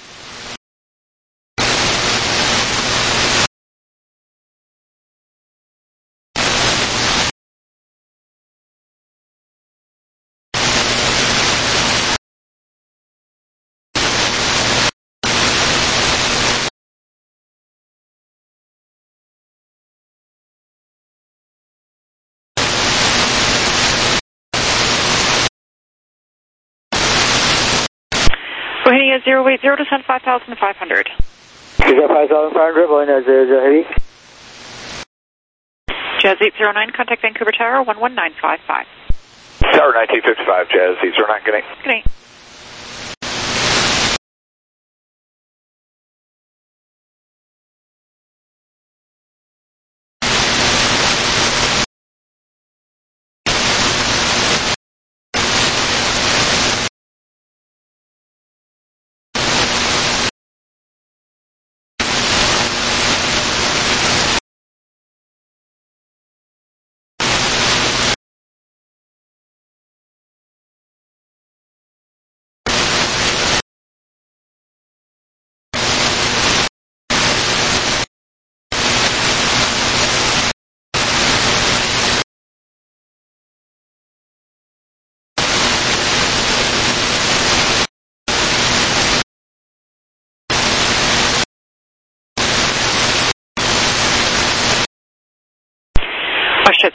Bohemia zero eight zero, descend five thousand five hundred. Descend five thousand five hundred, Bohemia zero zero heavy. Jazz eight zero nine, contact Vancouver Tower one one nine five five. Tower nineteen fifty-five, Jazz eight zero nine, good night. Good night.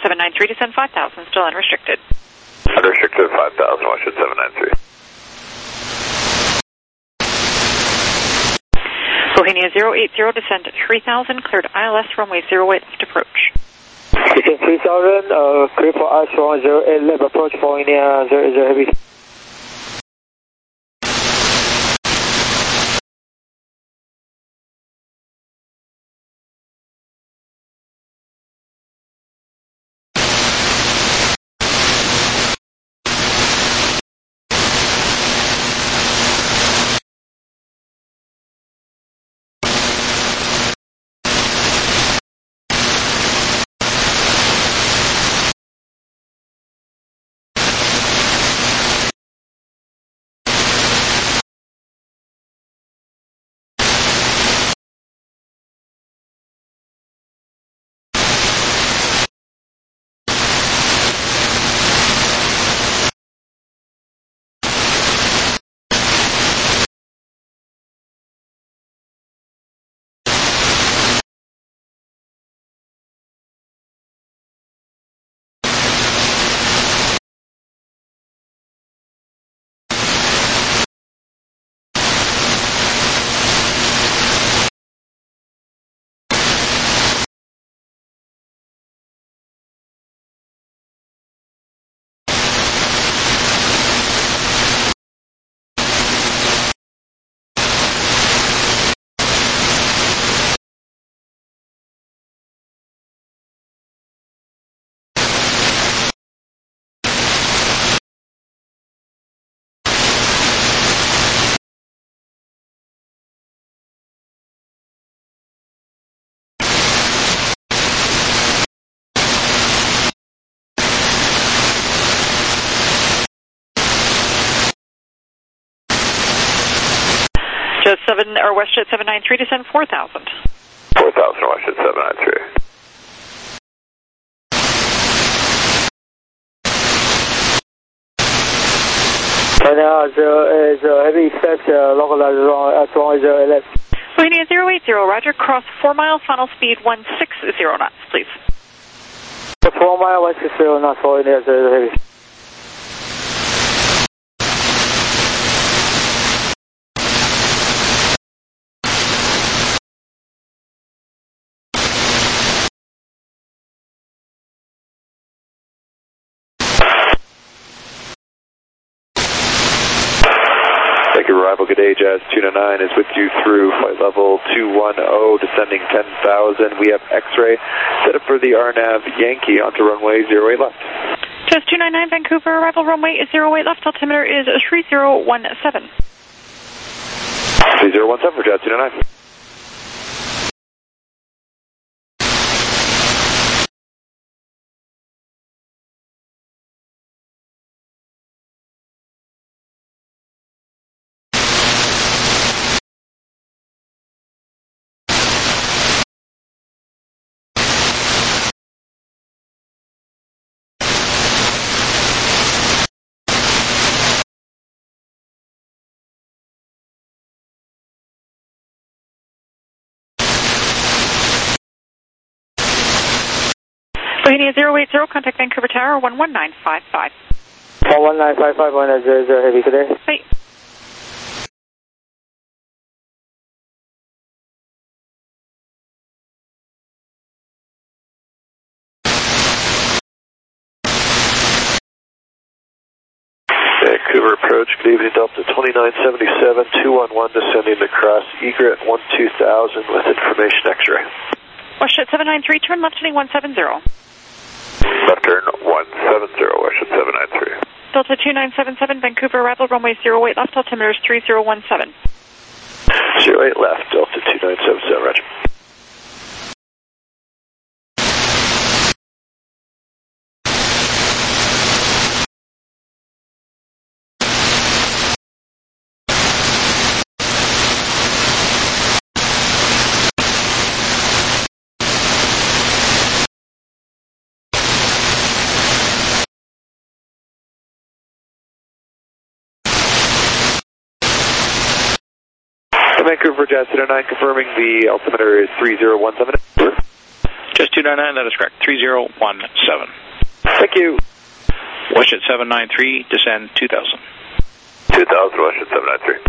seven nine three, descend five thousand, still unrestricted. Unrestricted five thousand, Washington seven nine three. Bohemia zero eight zero, descend three thousand, cleared I L S runway zero eight left approach. Descend three thousand, uh, clear for I L S runway zero eight left approach, Bohemia zero eight zero heavy. Jet seven, or WestJet seven nine three, descend four thousand. four thousand, WestJet seven nine three. Right now, zero is uh, heavy steps, uh, localized wrong, uh, wrong zero left. Bohemia zero eight zero, roger, cross four mile, final speed one six zero knots, please. four mile, one six zero knots, Bohemia zero heavy. Arrival, good day, Jazz two nine nine is with you through flight level two one zero, descending ten thousand. We have X-ray set up for the R NAV Yankee onto runway zero eight left. Jazz two nine nine, Vancouver, arrival runway is zero eight left, altimeter is three zero one seven. three zero one seven for Jazz two nine nine. Bohemia zero eight zero, contact Vancouver Tower one one nine five five. one one nine five five, one zero zero heavy, good day. Bye. Vancouver approach, good evening, Delta twenty-nine seventy-seven, two one one, descending to cross Egret one two thousand with information X-ray. WestJet seven nine three, turn left heading one seven zero. Left turn one seven zero, WestJet seven nine three. Delta two nine seven seven, Vancouver, arrival runway zero eight left, altimeter is three zero one seven. zero eight left, Delta two nine seven seven, roger. Vancouver Jazz two nine nine, confirming the altimeter is three zero one seven. Just two nine nine, that is correct. three zero one seven. Thank you. WestJet seven nine three, descend two thousand. two thousand, WestJet seven nine three.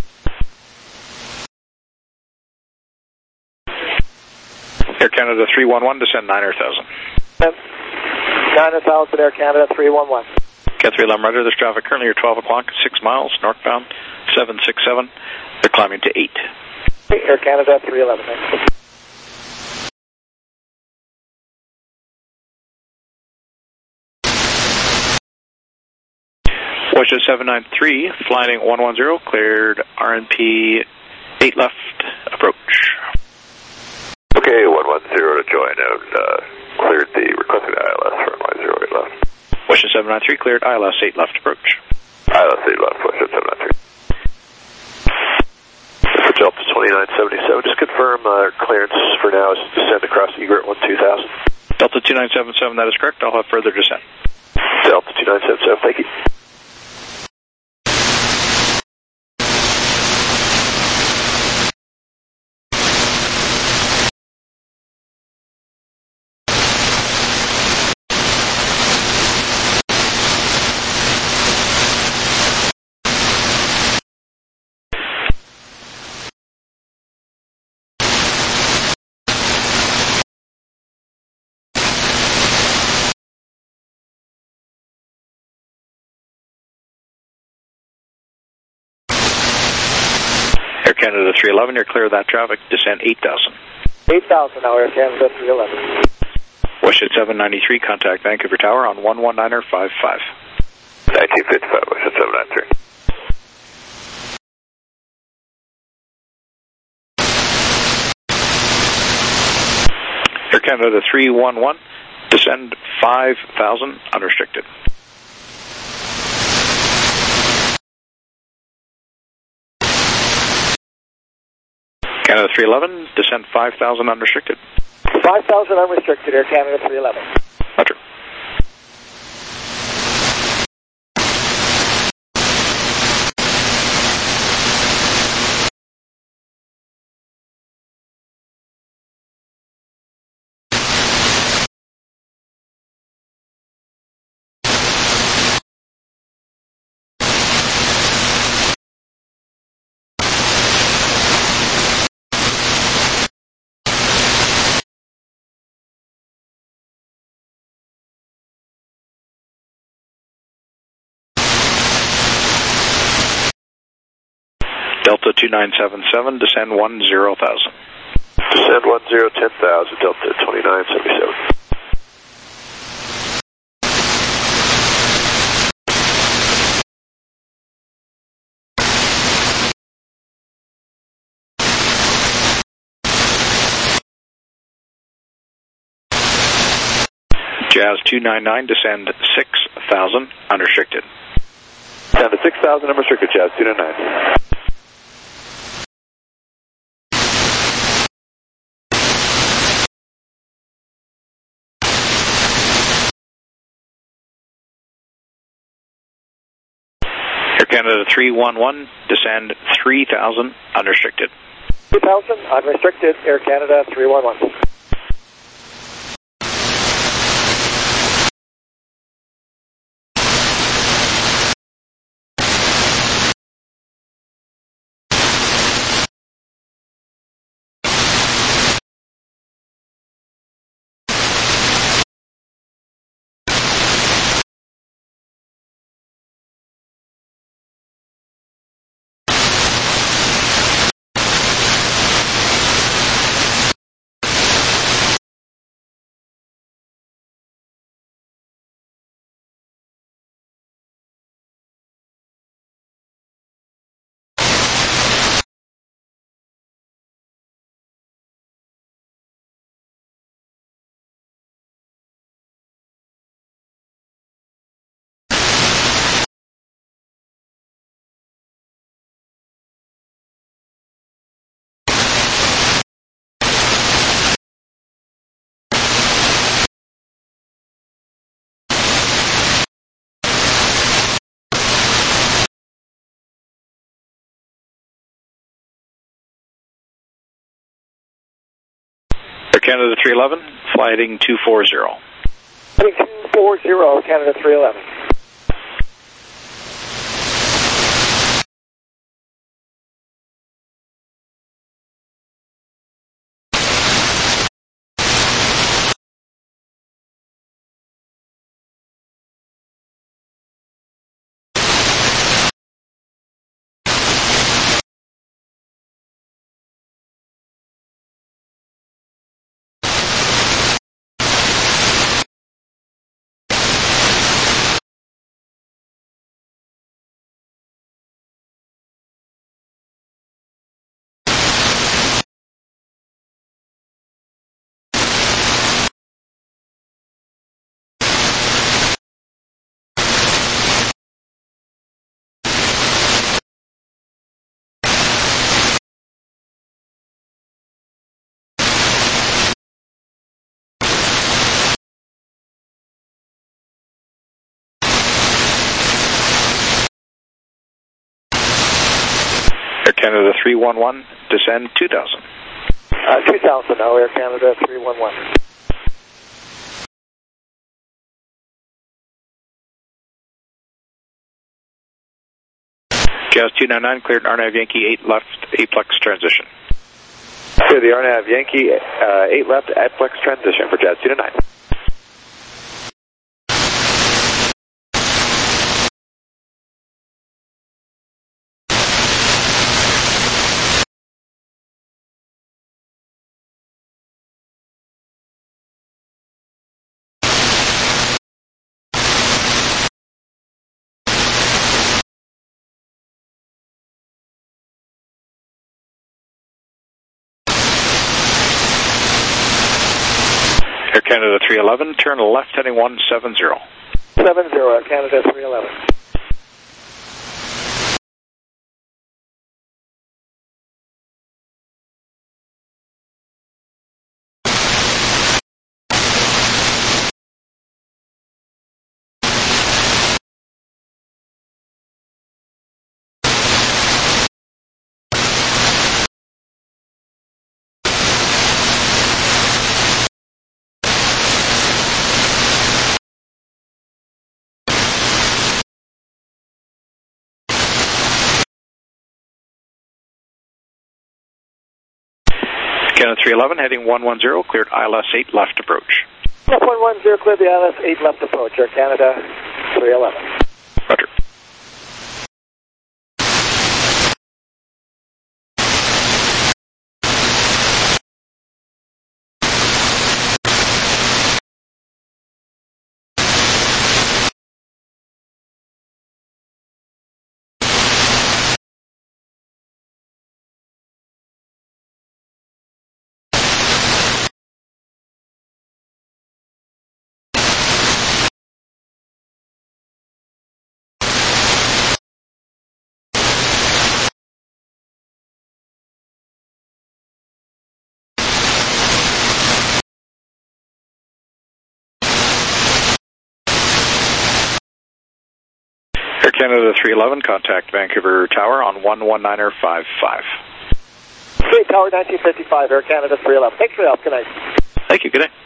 Air Canada three one one, descend nine thousand. nine thousand, Air Canada three one one. Cat three Lum Rudder, there's traffic currently at twelve o'clock, six miles, northbound, seven six seven. They're climbing to eight. Air Canada three eleven. WestJet seven nine three, flying one one zero, cleared R N P eight left, approach. Okay, one one zero to join and uh, cleared the requested I L S for runway zero eight left. WestJet seven nine three, cleared I L S eight left, approach. I L S eight left, WestJet seven nine three. For Delta twenty-nine seventy-seven, just confirm uh, clearance for now is descend across egret one two thousand. Delta two nine seven seven, that is correct. I'll have further descent. Delta two nine seven seven, thank you. Air Canada three eleven, you're clear of that traffic, descend eight thousand. eight thousand now, Air Canada three eleven. WestJet seven ninety-three, contact Vancouver Tower on one one niner five five. nineteen fifty-five, WestJet seven nine three. Air Canada three one one, descend five thousand, unrestricted. Canada three eleven, descend five thousand, unrestricted. five thousand unrestricted, Air Canada three eleven. Roger. Delta two nine seven seven, descend one zero thousand. Descend one zero ten thousand, Delta twenty-nine seventy-seven. Jazz two nine nine, descend six thousand, unrestricted. Down to six thousand, unrestricted, Jazz two nine nine. Air Canada three one one, descend three thousand, unrestricted. three thousand, unrestricted, Air Canada three one one. Canada three eleven, fly heading two forty. Heading two forty, Canada three eleven. Air Canada three one one, descend two thousand. Uh, two thousand now, Air Canada three one one. Jazz two nine nine, cleared R N A V Yankee eight left, aplex transition. Clear the R N A V Yankee uh, eight left, aplex transition for Jazz two nine nine. Air Canada three eleven, turn left heading one seventy. seventy, Air Canada three eleven. Canada three eleven, heading one one zero, cleared I L S eight left approach. one one zero, clear the I L S eight left approach, Air Canada three eleven. Roger. Air Canada three eleven, contact Vancouver Tower on one one nine five five. three Tower nineteen fifty-five, Air Canada three eleven. Thanks for your help. Good night. Thank you. Good day.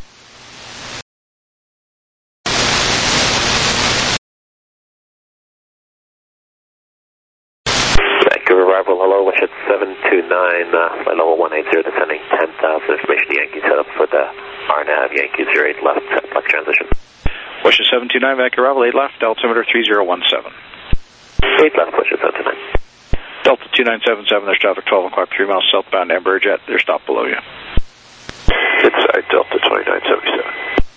Vancouver arrival, hello, wish at seven two nine, uh, flight level one eighty, descending ten thousand, information Yankee set up for the R N A V Yankee zero eight left, flex transition. Wish seven two nine, Vancouver arrival, eight left, altimeter three zero one seven. eight left, wish seven two nine. Delta two nine seven seven, there's traffic twelve o'clock, three miles southbound, Embraer jet, they're stopped below you. Inside Delta twenty-nine seventy-seven.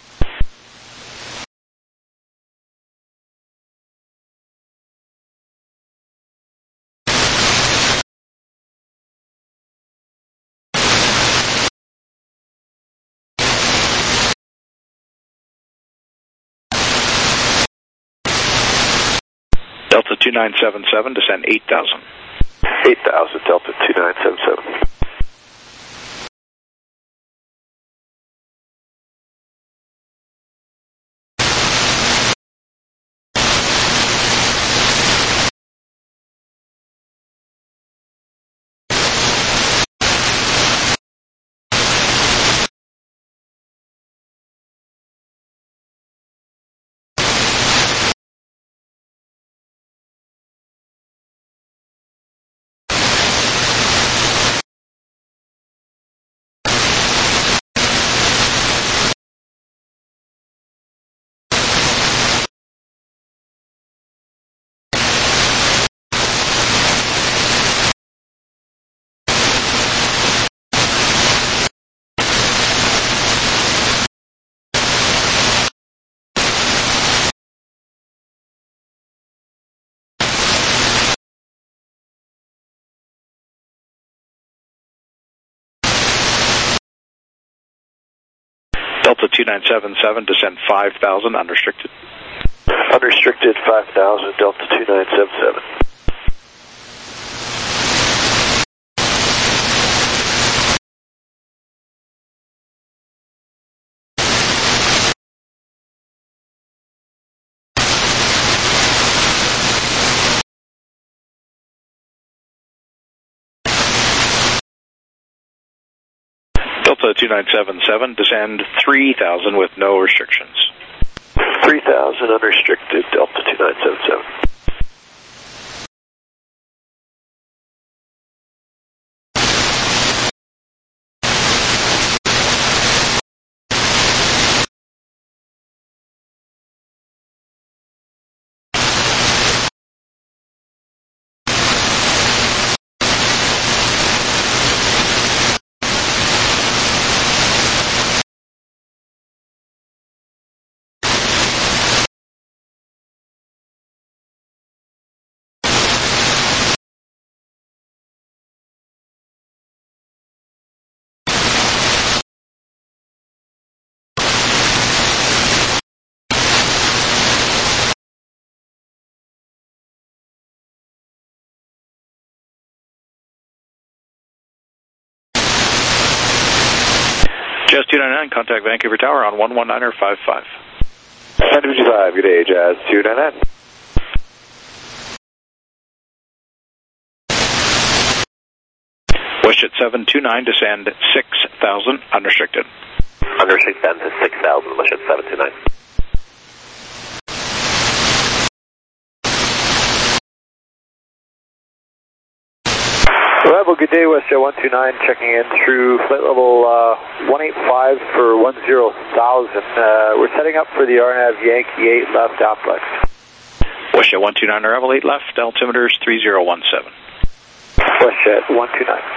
Delta two nine seven seven, descend eight thousand. eight thousand, Delta two nine seven seven. Delta two nine seven seven, descend five thousand, unrestricted. Unrestricted five thousand, Delta two nine seven seven. Delta two nine seven seven, descend three thousand with no restrictions. three thousand unrestricted, Delta two nine seven seven. Jazz two ninety-nine, contact Vancouver Tower on one one nine five five. nine fifty-five, good day, Jazz two ninety-nine. Westjet seven two nine, descend six thousand, unrestricted. Unrestricted descend to six thousand, Westjet seven two nine. Arrival, good day, WestJet one two nine, checking in through flight level uh, one eight five for one zero thousand. Uh, we're setting up for the R N A V Yankee eight left Applex. WestJet one two nine, arrival eight left, altimeter is three zero one seven. WestJet one two nine.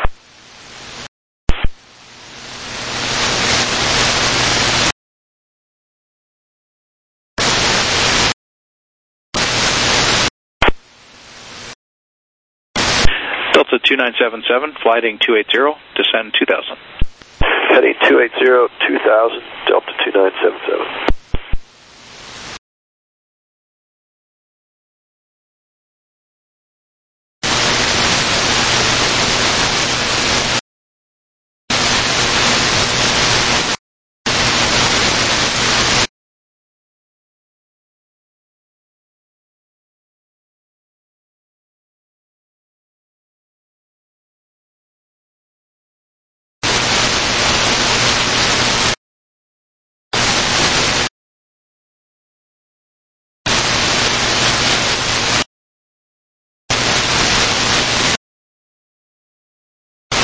Delta two nine seven seven, flighting two eighty, descend two thousand. Heading two eighty, two thousand, Delta two nine seven seven.